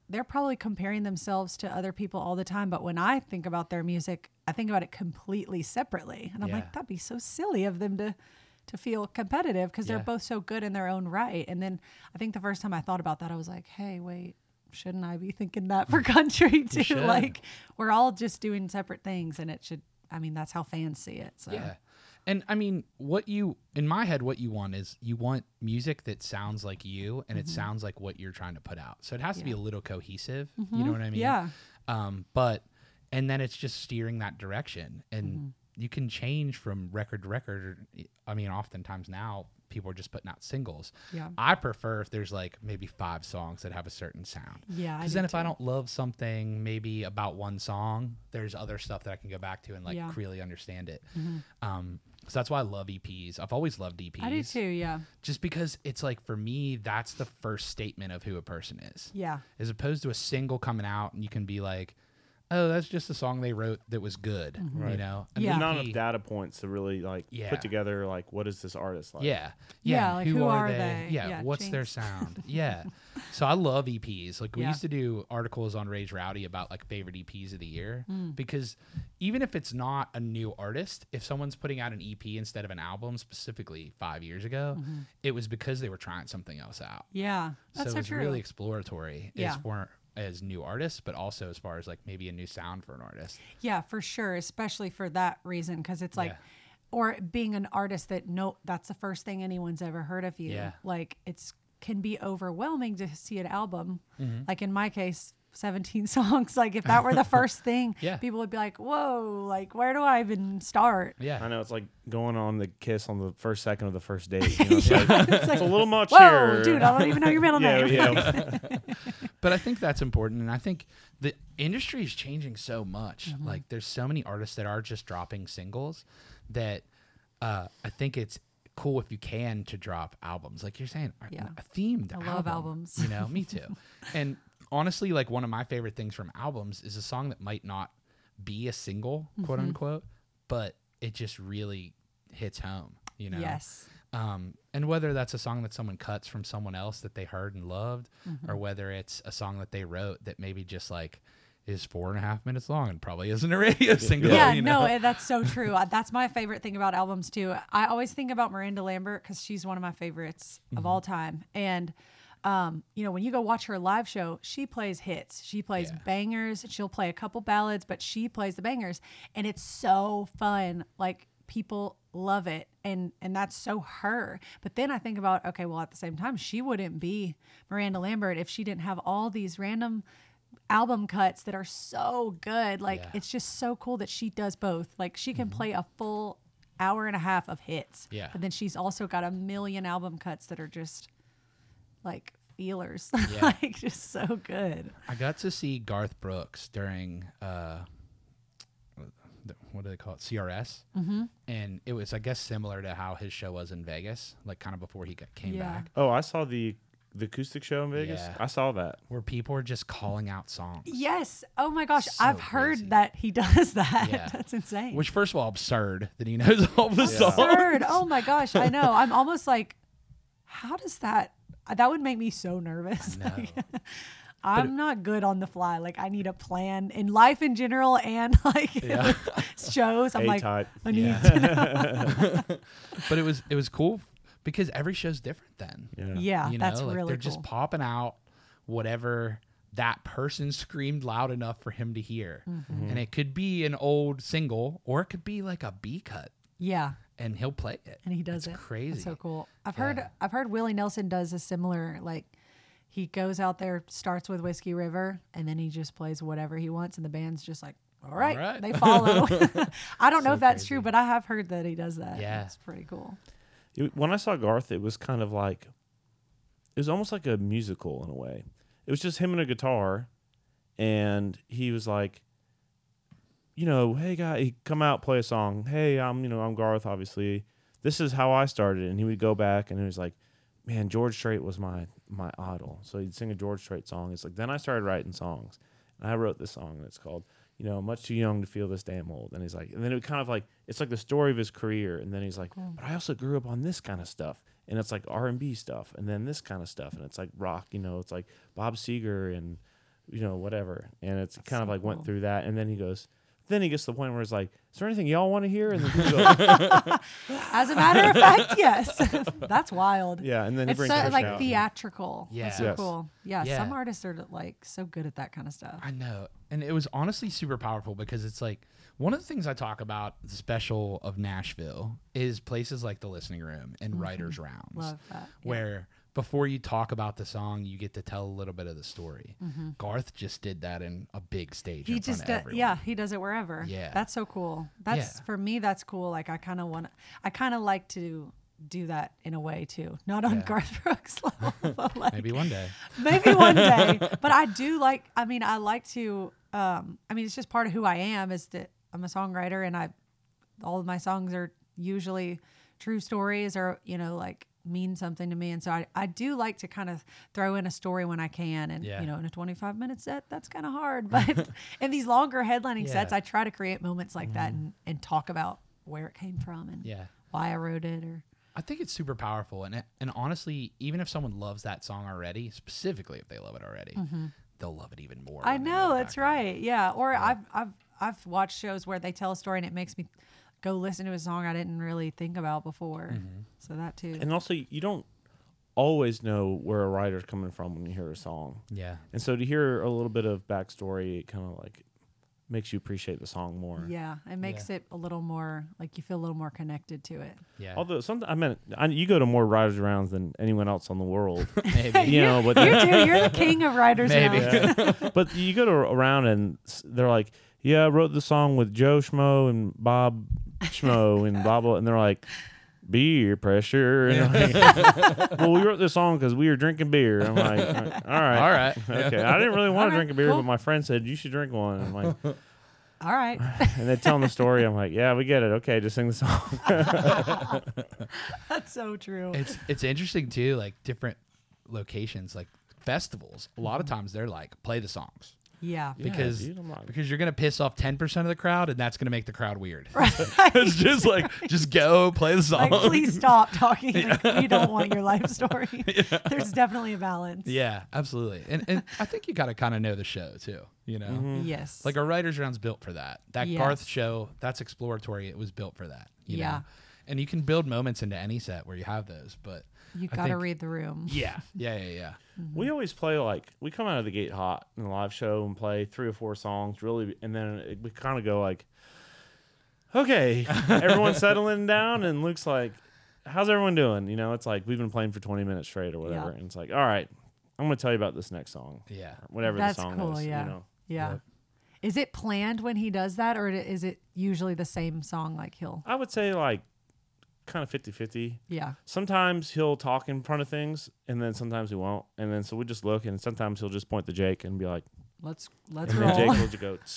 they're probably comparing themselves to other people all the time. But when I think about their music, I think about it completely separately. And I'm Yeah. like, that'd be so silly of them to to feel competitive because Yeah. they're both so good in their own right. And then I think the first time I thought about that, I was like, hey, wait, shouldn't I be thinking that for country too? should. Like, we're all just doing separate things, and it should, I mean, that's how fans see it. So Yeah. And I mean, what you, in my head, what you want is you want music that sounds like you and it sounds like what you're trying to put out. So it has to be Mm-hmm. Yeah. a little cohesive. You know what I mean? Yeah. Um, but, and then it's just steering that direction. And Mm-hmm. you can change from record to record. Or, I mean, oftentimes now people are just putting out singles. Yeah. I prefer if there's like maybe five songs that have a certain sound. Yeah, I Because do then if I too. don't love something maybe about one song, there's other stuff that I can go back to and like Yeah. really understand it. Um, so that's why I love E Ps. I've always loved E Ps. I do too. Yeah. Just because it's like for me, that's the first statement of who a person is. Yeah. As opposed to a single coming out and you can be like, oh, that's just a song they wrote that was good. You Right. know? Yeah. An Not E P enough data points to really like Yeah. put together like what is this artist like. Yeah. Yeah, Yeah. like, who are they? Yeah. Yeah, What's their Jinx. sound? Yeah. So I love E Ps. Like we Yeah. used to do articles on Rage Rowdy about like favorite E Ps of the year Mm. because even if it's not a new artist, if someone's putting out an E P instead of an album, specifically five years ago, it was because they were trying something else out. Yeah. That's so so, it was true. really exploratory Yeah. as for as new artists, but also as far as like maybe a new sound for an artist. Yeah, for sure, especially for that reason, because it's like, Yeah. or being an artist that no, that's the first thing anyone's ever heard of you. Yeah. Like it's can be overwhelming to see an album. Mm-hmm. Like in my case, seventeen songs. Like if that were the first thing, Yeah. people would be like, "Whoa! Like where do I even start?" Yeah. I know it's like going on the kiss on the first second of the first date. You know, it's, like, It's like, it's a little much whoa, here. dude! I don't even know your middle yeah, name. yeah. But I think that's important, and I think the industry is changing so much. Mm-hmm. Like, there's so many artists that are just dropping singles that uh, I think it's cool if you can to drop albums. Like you're saying, a- Yeah. a themed I album. love albums. You know, me too. And honestly, like one of my favorite things from albums is a song that might not be a single, quote Mm-hmm. unquote, but it just really hits home. You know. Yes. Um, and whether that's a song that someone cuts from someone else that they heard and loved, Mm-hmm. or whether it's a song that they wrote that maybe just like is four and a half minutes long and probably isn't a radio single. Yeah, you know? no, eh, that's so true. Uh, That's my favorite thing about albums too. I always think about Miranda Lambert because she's one of my favorites of all time. And um, you know, when you go watch her live show, she plays hits. She plays Yeah. bangers. She'll play a couple ballads, but she plays the bangers, and it's so fun. Like people love it, and and that's so her. But then I think about, okay, well, at the same time, she wouldn't be Miranda Lambert if she didn't have all these random album cuts that are so good. Like Yeah. it's just so cool that she does both. Like she can play a full hour and a half of hits. Yeah. But then she's also got a million album cuts that are just like feelers. Yeah. like just so good. I got to see Garth Brooks during uh, the- what do they call it? C R S. Mm-hmm. And it was, I guess, similar to how his show was in Vegas, like kind of before he got, came Yeah. back, Oh, I saw the the acoustic show in Vegas. Yeah. I saw that. where people were just calling out songs. Yes. Oh my gosh. So I've heard crazy. that he does that. Yeah. That's insane. Which, first of all, absurd that he knows all the songs. Absurd. Oh my gosh. I know. I'm almost like, how does that? That would make me so nervous. No. I'm not good on the fly. Like I need a plan in life in general and like shows. I'm like, A-type. I need Yeah. to know. But it was it was cool because every show's different then. Yeah. Yeah, You know, that's like really they're cool. just popping out whatever that person screamed loud enough for him to hear. Mm-hmm. And it could be an old single or it could be like a B cut Yeah. and he'll play it. And he does It's it. crazy. That's so cool. I've Yeah. heard I've heard Willie Nelson does a similar like he goes out there, starts with Whiskey River, and then he just plays whatever he wants, and the band's just like, all right, right. they follow. I don't know So if that's crazy. true, but I have heard that he does that. Yeah. It's pretty cool. It- when I saw Garth, it was kind of like it was almost like a musical in a way. It was just him and a guitar, and he was like, you know, hey guy, he come out play a song. Hey, I'm you know I'm Garth. Obviously, this is how I started, and he would go back and he was like, man, George Strait was my my idol. So he'd sing a George Strait song. It's like then I started writing songs, and I wrote this song, and it's called you know much too young to feel this damn old. And he's like, and then it kind of like it's like the story of his career, and then he's like, but I also grew up on this kind of stuff, and it's like R and B stuff, and then this kind of stuff, and it's like rock. You know, it's like Bob Seger and you know, whatever. And it's kind of so like went cool. through that. And then he goes, then he gets to the point where it's like, is there anything y'all want to hear? And then people go, As a matter of fact, yes. That's wild. yeah. And then he It's brings so, Trish like out. theatrical. Yeah. That's so Yes. cool. Yeah, Yeah. some artists are like so good at that kind of stuff. I know. And it was honestly super powerful because it's like one of the things I talk about the special of Nashville is places like the listening room and writers rounds Mm-hmm. Love that. Yeah. where before you talk about the song, you get to tell a little bit of the story. Garth just did that in a big stage. Mm-hmm. he in front just of does, everyone. yeah, he does it wherever. Yeah. That's so cool. That's Yeah. for me. That's cool. Like I kind of want. I kind of like to do that in a way too. Not on Yeah. Garth Brooks level, but like Maybe one day. maybe one day. But I do like. I mean, I like to. Um, I mean, it's just part of who I am. Is that I'm a songwriter, and I all of my songs are usually true stories or you know like mean something to me, and so I, I do like to kind of throw in a story when I can, and Yeah. you know in a twenty-five minute set that's kind of hard, but in these longer headlining sets Yeah. I try to create moments like that and, and talk about where it came from and Yeah. why I wrote it or I think it's super powerful, and and honestly, even if someone loves that song already, specifically if they love it already, they'll love it even more. I when they know the that's background. right. Yeah. Or I've I've I've watched shows where they tell a story and it makes me go listen to a song I didn't really think about before. So that too. And also, you don't always know where a writer's coming from when you hear a song. Yeah, And so to hear a little bit of backstory, it kind of like makes you appreciate the song more. Yeah, it makes it a little more like you feel a little more connected to it. yeah. Although sometimes I mean, I, you go to more writers' rounds than anyone else on the world, Maybe. you know. But You do. You're the king of writers. Maybe. Now. but you go to around and s- they're like, yeah, I wrote the song with Joe Schmo and Bob Schmo and blah blah, and they're like, beer pressure. And I'm like, well, we wrote this song because we were drinking beer. I'm like, all right, All right. okay. I didn't really want All to right, drink a beer, cool. but my friend said you should drink one. I'm like, All right. and they telling the story. I'm like, yeah, we get it. Okay, just sing the song. That's so true. It's it's interesting too, like different locations, like festivals. A lot of times they're like play the songs Yeah. Yeah, because dude, I'm like- because you're gonna piss off ten percent of the crowd, and that's gonna make the crowd weird. It's just like just go play the song. Like, please stop talking. Like, we don't want your life story. There's definitely a balance. Yeah, absolutely. And and I think you got to kind of know the show too. You know, Mm-hmm. Yes. like our writers round's built for that. That Yes. Garth show, that's exploratory. It was built for that. You Yeah. know? And you can build moments into any set where you have those, but you I got to think- read the room. yeah, yeah, yeah, yeah. We always play like we come out of the gate hot in a live show and play three or four songs, really, and then it, we kind of go like, okay, everyone's settling down, and Luke's like, how's everyone doing? You know, it's like we've been playing for twenty minutes straight or whatever, Yeah. and it's like, all right, I'm gonna tell you about this next song, Yeah. or whatever That's the song cool. is. Yeah. You know, Yeah. Yep. Is it planned when he does that, or is it usually the same song? Like he'll, I would say like kind of fifty-fifty. yeah, Sometimes he'll talk in front of things, and then sometimes he won't, and then so we just look, and sometimes he'll just point to Jake and be like, let's let's and then roll. Jake will just go,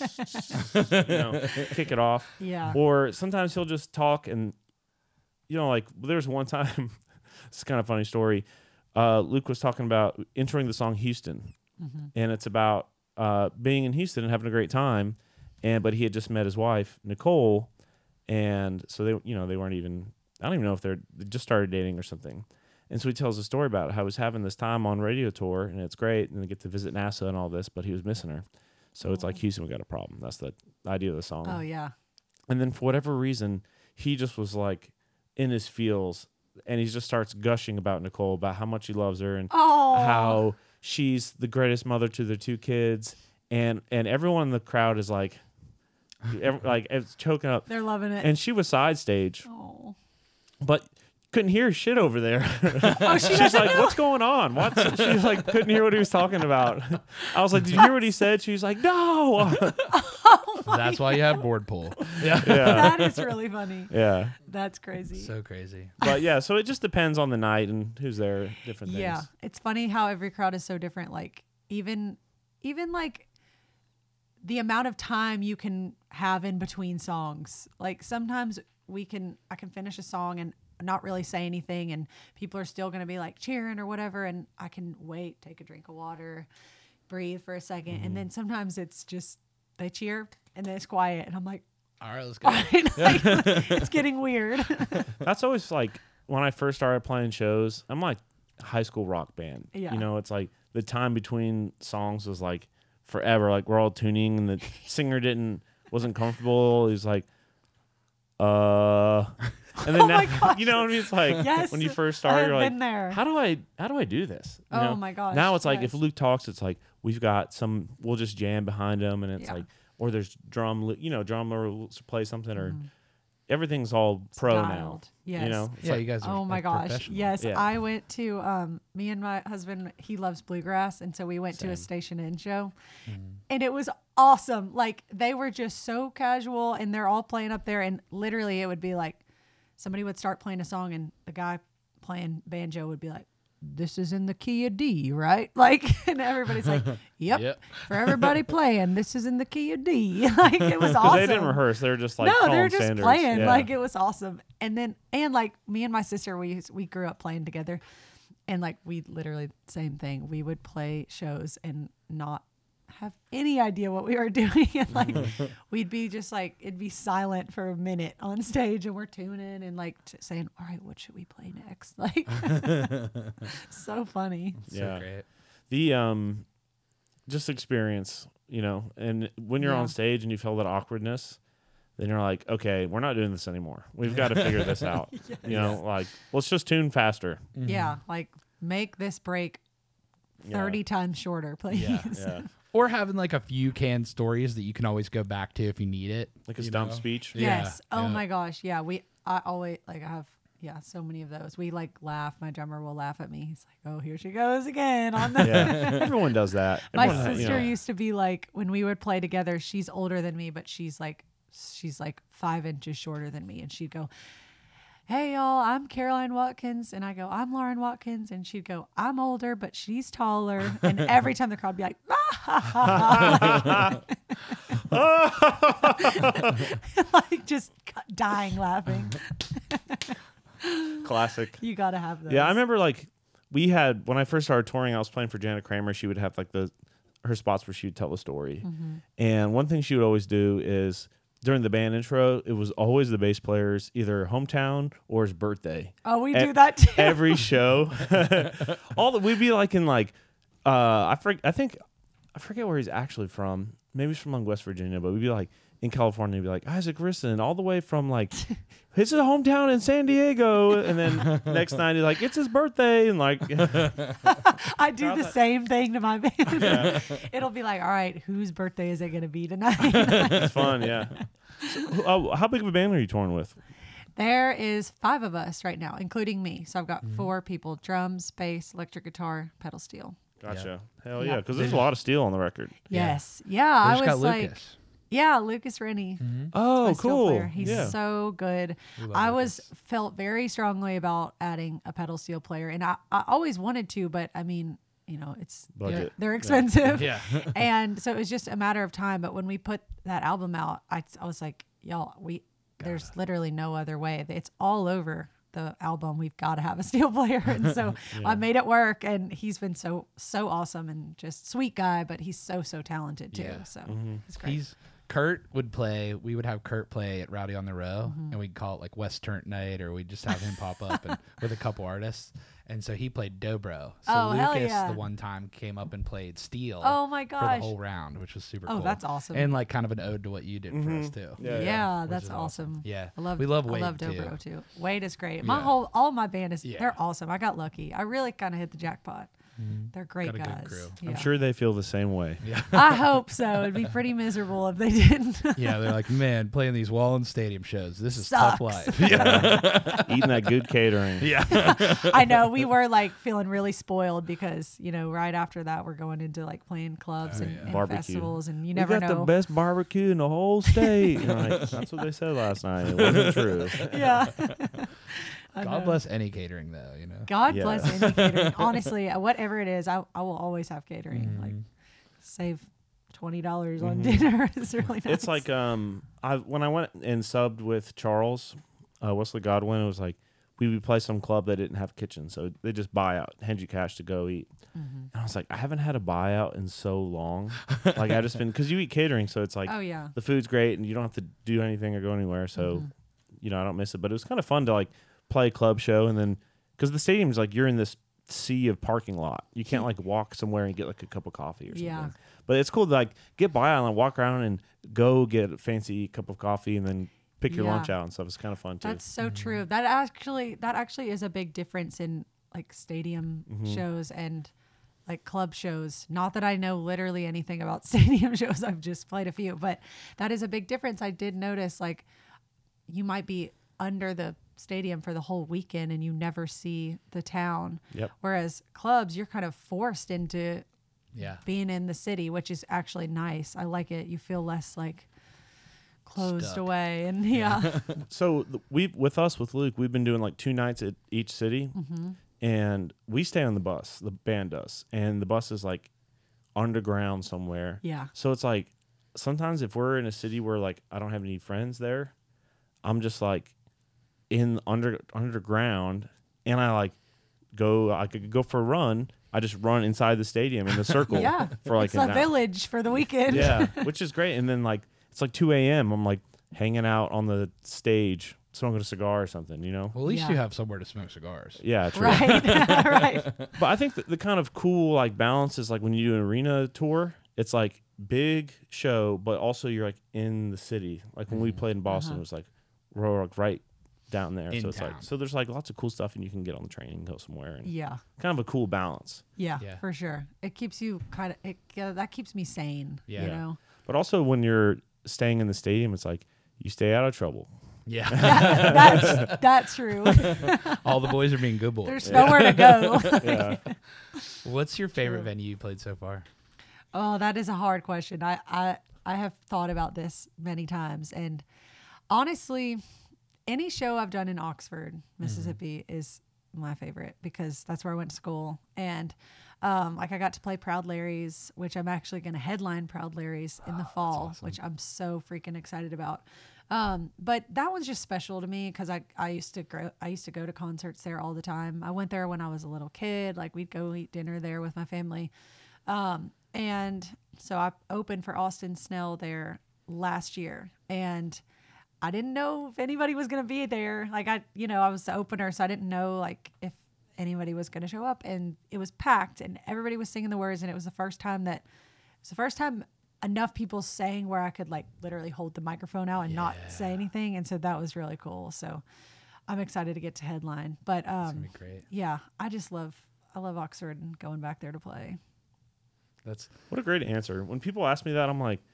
you know, kick it off. Yeah. Or sometimes he'll just talk and, you know, like there's one time, it's kind of a funny story. Uh, Luke was talking about entering the song Houston, Mm-hmm. and it's about uh, being in Houston and having a great time. And but he had just met his wife Nicole, and so they, you know, they weren't even. I don't even know if they're they just started dating or something. And so he tells a story about how he was having this time on radio tour, and it's great, and they get to visit NASA and all this, but he was missing her. So it's like Houston, we got a problem. That's the idea of the song. Oh yeah. And then for whatever reason, he just was like in his feels, and he just starts gushing about Nicole, about how much he loves her, and Oh. how she's the greatest mother to their two kids, and and everyone in the crowd is like, ev- like it's choking up, They're loving it. and she was side stage, oh. but couldn't hear shit over there. Oh, she She's doesn't like, know. "What's going on?" What? She's like, couldn't hear what he was talking about. I was like, "Did you hear what he said?" She's like, "No." That's why you have board pool. Yeah. Yeah, That is really funny. yeah. That's crazy. So crazy. But yeah, so it just depends on the night and who's there, different things. Yeah, it's funny how every crowd is so different. Like even, even like the amount of time you can have in between songs. Like sometimes we can, I can finish a song and not really say anything, and people are still gonna be like cheering or whatever, and I can wait, take a drink of water, breathe for a 2nd Mm-hmm. and then sometimes it's just they cheer and then it's quiet, and I'm like, All right, let's go. like, it's getting weird. That's always like when I first started playing shows, I'm like high school rock band. Yeah. You know, it's like the time between songs was like forever. Like we're all tuning, and the singer didn't wasn't comfortable. He was like, uh. And then Oh now, my gosh. you know what I mean? It's like Yes, when you first I start, have you're like, been there. how do I how do I do this? You Oh know? my gosh, Now it's like yes. if Luke talks, it's like we've got some. We'll just jam behind him, and it's Yeah. like, or there's drum. li- You know, drummer will s- play something, or everything's all pro now. Styled. Yes. You know, It's Yeah, like- you guys are Oh my like, gosh. professional. Yes. Yeah. I went to um me and my husband, he loves bluegrass, and so we went to a Same. Station Inn show. Mm-hmm. And it was awesome. Like they were just so casual and they're all playing up there, and literally it would be like somebody would start playing a song and the guy playing banjo would be like, this is in the key of D, right? Like, and everybody's like, yep. Yep. For everybody playing, this is in the key of D. Like it was 'cause awesome. they didn't rehearse. They were just like no, calling they're just standards. playing. Yeah. Like it was awesome. And then and like me and my sister, we we grew up playing together, and like we literally same thing. We would play shows and not have any idea what we were doing, and like we'd be just like it'd be silent for a minute on stage, and we're tuning and like t- saying, "All right, what should we play next?" Like so funny. So Yeah. great. the um, just experience, you know. And when you're Yeah. on stage and you feel that awkwardness, then you're like, okay, we're not doing this anymore. We've got to figure this out. You know, like let's just tune faster. Yeah, like make this break thirty times shorter, please. Yeah, Yeah, Or having like a few canned stories that you can always go back to if you need it. like a you stump know? speech. Yeah, Yes. Oh yeah. my gosh. Yeah. We, I always, like, I have, yeah, so many of those. We like laugh. My drummer will laugh at me. He's like, oh, here she goes again on the. Yeah, everyone does that. My Everyone, you sister know. used to be like, when we would play together, she's older than me, but she's like, she's like five inches shorter than me. And she'd go, hey, y'all, I'm Caroline Watkins. And I go, I'm Lauren Watkins. And she'd go, I'm older, but she's taller. And every time the crowd would be like, ah, ha, ha, ha. Like, like just dying laughing. Classic. You got to have those. Yeah, I remember like we had when I first started touring, I was playing for Janet Kramer. She would have like the her spots where she would tell a story, Mm-hmm. and one thing she would always do is during the band intro, it was always the bass player's either hometown or his birthday. Oh, we E- do that too. Every show, all the we'd be like in like uh I forget I think I forget where he's actually from. Maybe he's from like West Virginia, but we'd be like in California, we'd be like Isaac Risson, all the way from like his hometown in San Diego, and then next night he's like it's his birthday, and like I do the same thing to my band. It'll be like, all right, whose birthday is it going to be tonight? it's fun, yeah. So, uh, how big of a band are you touring with? There is five of us right now, including me. So I've got Mm-hmm. four people: drums, bass, electric guitar, pedal steel. Gotcha. Hell Yeah. yeah, because there's a lot of steel on the record. Yes. Yeah, We I just was got like, Lucas. yeah, Lucas Rennie. Oh, my steel cool. player. He's yeah. so good. We love I was Lucas. felt very strongly about adding a pedal steel player, and I, I always wanted to, but I mean, you know, it's Budget. they're expensive. Yeah. And so it was just a matter of time. But when we put that album out, I, I was like, y'all, we there's literally no other way. It's all over the album. We've got to have a steel player. And so I made it work. And he's been so, so awesome and just sweet guy, but he's so, so talented too. Yeah. So Mm-hmm. he's great. He's Kurt would play. We would have Kurt play at Rowdy on the Row, Mm-hmm. and we'd call it like West Turnt Night, or we'd just have him pop up and with a couple artists. And so he played dobro. So Oh, hell Lucas, yeah. the one time, came up and played steel. Oh my For gosh. the whole round, which was super Oh, cool. that's awesome. And like kind of an ode to what you did for us too. Yeah, Yeah, yeah. Which that's is awesome. Yeah, I love we love I Wade love too. Dobro too. Wade is great. My Yeah. whole all my band is Yeah. they're awesome. I got lucky. I really kind of hit the jackpot. They're great Got a good guys. crew. Yeah. I'm sure they feel the same way. Yeah, I hope so. It'd be pretty miserable if they didn't. yeah. They're like, man, playing these Wallen Stadium shows. This is tough Sucks. life. Yeah, Eating that good catering. yeah. I know we were like feeling really spoiled because you know right after that we're going into like playing clubs and, and Barbecue. festivals and you We never got know. the best barbecue in the whole state. You know, like, that's what they said last night. It wasn't true. Yeah. I God know. bless any catering though. You know. God Yeah. bless any catering. Honestly, uh, whatever it is, I, I will always have catering. Mm-hmm. Like save twenty dollars on dinner. It's really nice. It's like um, I when I went and subbed with Charles, uh, Wesley Godwin. It was like we would play some club that didn't have a kitchen, so they just buy out, hand you cash to go eat. Mm-hmm. And I was like, I haven't had a buyout in so long. Like I just been because you eat catering, so it's like oh yeah. the food's great and you don't have to do anything or go anywhere. So you know I don't miss it. But it was kind of fun to like play a club show and then because the stadium's like you're in this sea of parking lot. You can't like walk somewhere and get like a cup of coffee or something. Yeah. But it's cool to like get by and like, walk around and go get a fancy cup of coffee and then pick your Yeah. lunch out and stuff. It's kind of fun too. That's so true. That actually that actually is a big difference in like stadium Mm-hmm. shows and like club shows. Not that I know literally anything about stadium shows. I've just played a few, but that is a big difference. I did notice like you might be under the stadium for the whole weekend and you never see the town. Yep. Whereas clubs, you're kind of forced into Yeah. being in the city, which is actually nice. I like it. You feel less like closed Stuck. away and yeah. So th- we with us with Luke, we've been doing like two nights at each city, Mm-hmm. and we stay on the bus. The band does, and the bus is like underground somewhere. Yeah. So it's like sometimes if we're in a city where like I don't have any friends there, I'm just like in under underground, and I like go. I could go for a run. I just run inside the stadium in the circle. Yeah. For like It's an a hour. village for the weekend. Yeah, which is great. And then like it's like two a.m. I'm like hanging out on the stage, smoking a cigar or something, you know? Well, at least Yeah. you have somewhere to smoke cigars. Yeah, true. Right. right. But I think that the kind of cool like balance is like when you do an arena tour, it's like big show, but also you're like in the city. Like when we played in Boston, Uh-huh. it was like we're like right down there. In so it's town. like so there's like lots of cool stuff and you can get on the train and go somewhere and Yeah. kind of a cool balance. Yeah, Yeah. for sure. It keeps you kind of it yeah, that keeps me sane. Yeah. You Yeah. know. But also when you're staying in the stadium, it's like you stay out of trouble. Yeah. That's that's true. All the boys are being good boys. There's nowhere to go. Yeah. What's your favorite venue you played so far? Oh, that is a hard question. I, I I have thought about this many times, and honestly, any show I've done in Oxford, Mississippi, is my favorite because that's where I went to school, and um, like I got to play Proud Larry's, which I'm actually going to headline Proud Larry's in the fall, which I'm so freaking excited about. Um, but that one's just special to me because I, I used to grow, I used to go to concerts there all the time. I went there when I was a little kid. Like we'd go eat dinner there with my family. Um, and so I opened for Austin Snell there last year, and I didn't know if anybody was going to be there. Like I, you know, I was the opener, so I didn't know like if anybody was going to show up, and it was packed and everybody was singing the words. And it was the first time that it was the first time enough people sang where I could like literally hold the microphone out and not say anything. And so that was really cool. So I'm excited to get to headline, but, It's gonna um, be great. yeah, I just love, I love Oxford and going back there to play. That's What a great answer. When people ask me that, I'm like,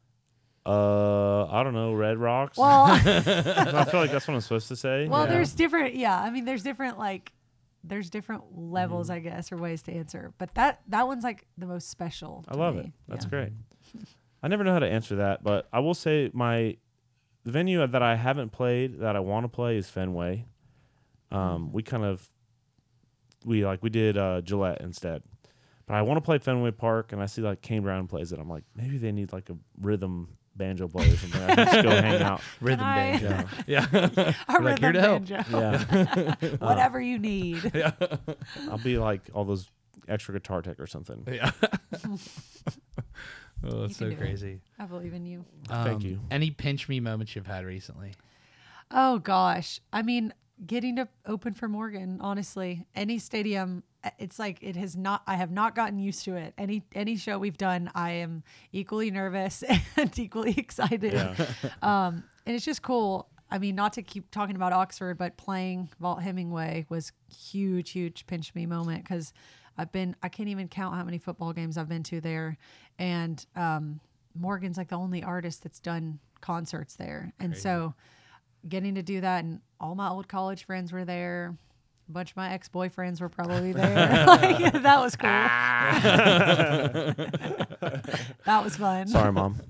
uh, I don't know, Red Rocks. Well, I feel like that's what I'm supposed to say. well, Yeah. there's different, yeah. I mean, there's different, like, there's different levels, I guess, or ways to answer. But that that one's like the most special. I to love me. it. That's Yeah. great. I never know how to answer that, but I will say my the venue that I haven't played that I want to play is Fenway. Um, we kind of we like we did uh, Gillette instead, but I want to play Fenway Park, and I see like Kane Brown plays it. I'm like, maybe they need like a rhythm banjo player or something. I can just go hang out. rhythm I- banjo. Yeah, Yeah. A We're like, here rhythm to help. banjo. yeah. Whatever you need. I'll be like all those extra guitar tech or something. Yeah. Oh, it's You so can do it. crazy. I believe in you. Thank Um, you. Any pinch me moments you've had recently? Oh gosh. I mean, getting to open for Morgan, honestly, any stadium, it's like it has not I have not gotten used to it. Any any show we've done, I am equally nervous and equally excited. Yeah. Um and it's just cool. I mean, not to keep talking about Oxford, but playing Vault Hemingway was huge, huge pinch me moment because I've been I can't even count how many football games I've been to there. And um Morgan's like the only artist that's done concerts there. And Crazy. so getting to do that, and all my old college friends were there. A bunch of my ex-boyfriends were probably there. Like, that was cool. That was fun. Sorry, mom.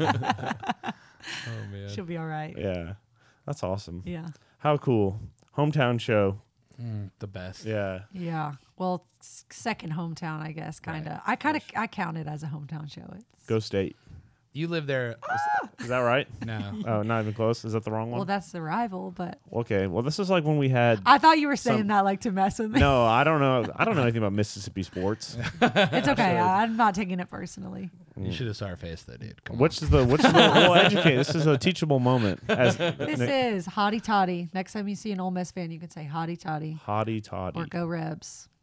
Oh man. She'll be all right. Yeah, that's awesome. Yeah. How cool. Hometown show. Mm, the best. Yeah. Yeah. Well, s- second hometown, I guess, kind of. I kind of I count it as a hometown show. It's, Go State. You live there. Is that right? No. Oh, not even close. Is that the wrong one? well, that's the rival, but Okay. Well, this is like when we had. I thought you were saying Some- that like to mess with me. No, I don't know. I don't know anything about Mississippi sports. It's okay. I, I'm not taking it personally. You should have saw her face though, dude. Come Which is the which is the we'll educate. This is a teachable moment. As This is hottie toddy. Next time you see an Ole Miss fan, you can say hottie toddy hottie toddy. or go Rebs.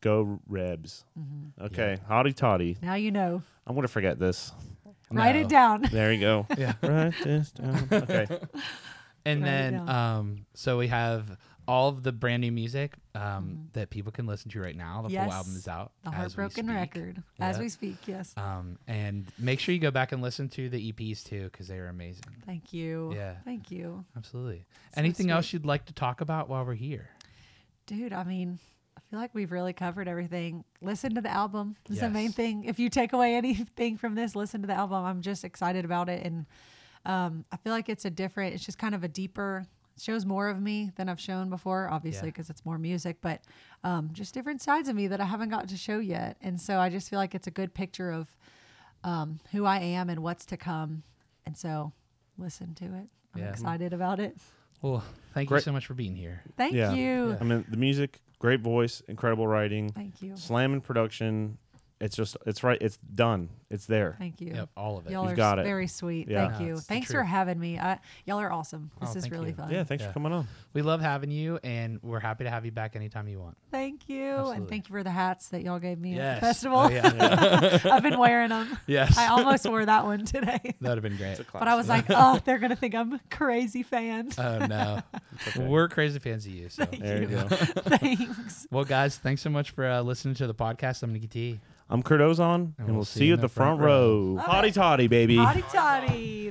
Go Rebs. Mm-hmm. Okay, hotty toddy. Now you know. I'm gonna forget this. Write No. it down. There you go. Yeah. Write this down. Okay. And Write it then, down. um, so we have all of the brand new music um, Mhm. that people can listen to right now. The Yes. full album is out. The as we Heartbroken speak. Record. As Yeah. we speak, yes. Um, and make sure you go back and listen to the E Ps too, because they are amazing. Thank you. Yeah. Thank you. Absolutely. So Anything else sweet. you'd like to talk about while we're here? Dude, I mean, I feel like we've really covered everything. Listen to the album. Is the main Yes. thing. If you take away anything from this, listen to the album. I'm just excited about it. And um, I feel like it's a different, it's just kind of a deeper, shows more of me than I've shown before, obviously, Yeah. because it's more music, but um, just different sides of me that I haven't got to show yet. And so I just feel like it's a good picture of um, who I am and what's to come. And so listen to it. I'm Yeah. excited about it. Well, thank Great. you so much for being here. Thank Yeah. you. Yeah. I mean, the music, great voice, incredible writing, Thank you. slamming production. It's just, it's right. It's done. It's there. Thank you. Yep, all of it. Y'all You've are got it. very sweet. Yeah. Thank No, you. it's the Thanks for truth. having me. I, y'all are awesome. This Oh, is thank really you. fun. Yeah. Thanks Yeah. for coming on. We love having you, and we're happy to have you back anytime you want. Thank you. Absolutely. And thank you for the hats that y'all gave me at Yes. the festival. Oh, yeah. I've been wearing them. Yes. I almost wore that one today. That would have been great. It's a But I was like, oh, they're going to think I'm a crazy fan. Oh, no. okay. We're crazy fans of you. So. Thank There you you. go. Thanks. Well, guys, thanks so much for uh, listening to the podcast. I'm going to get to you. I'm Kurt Ozon, and, we'll see you at the front, row. Love Hotty it. toddy, baby. Hotty toddy.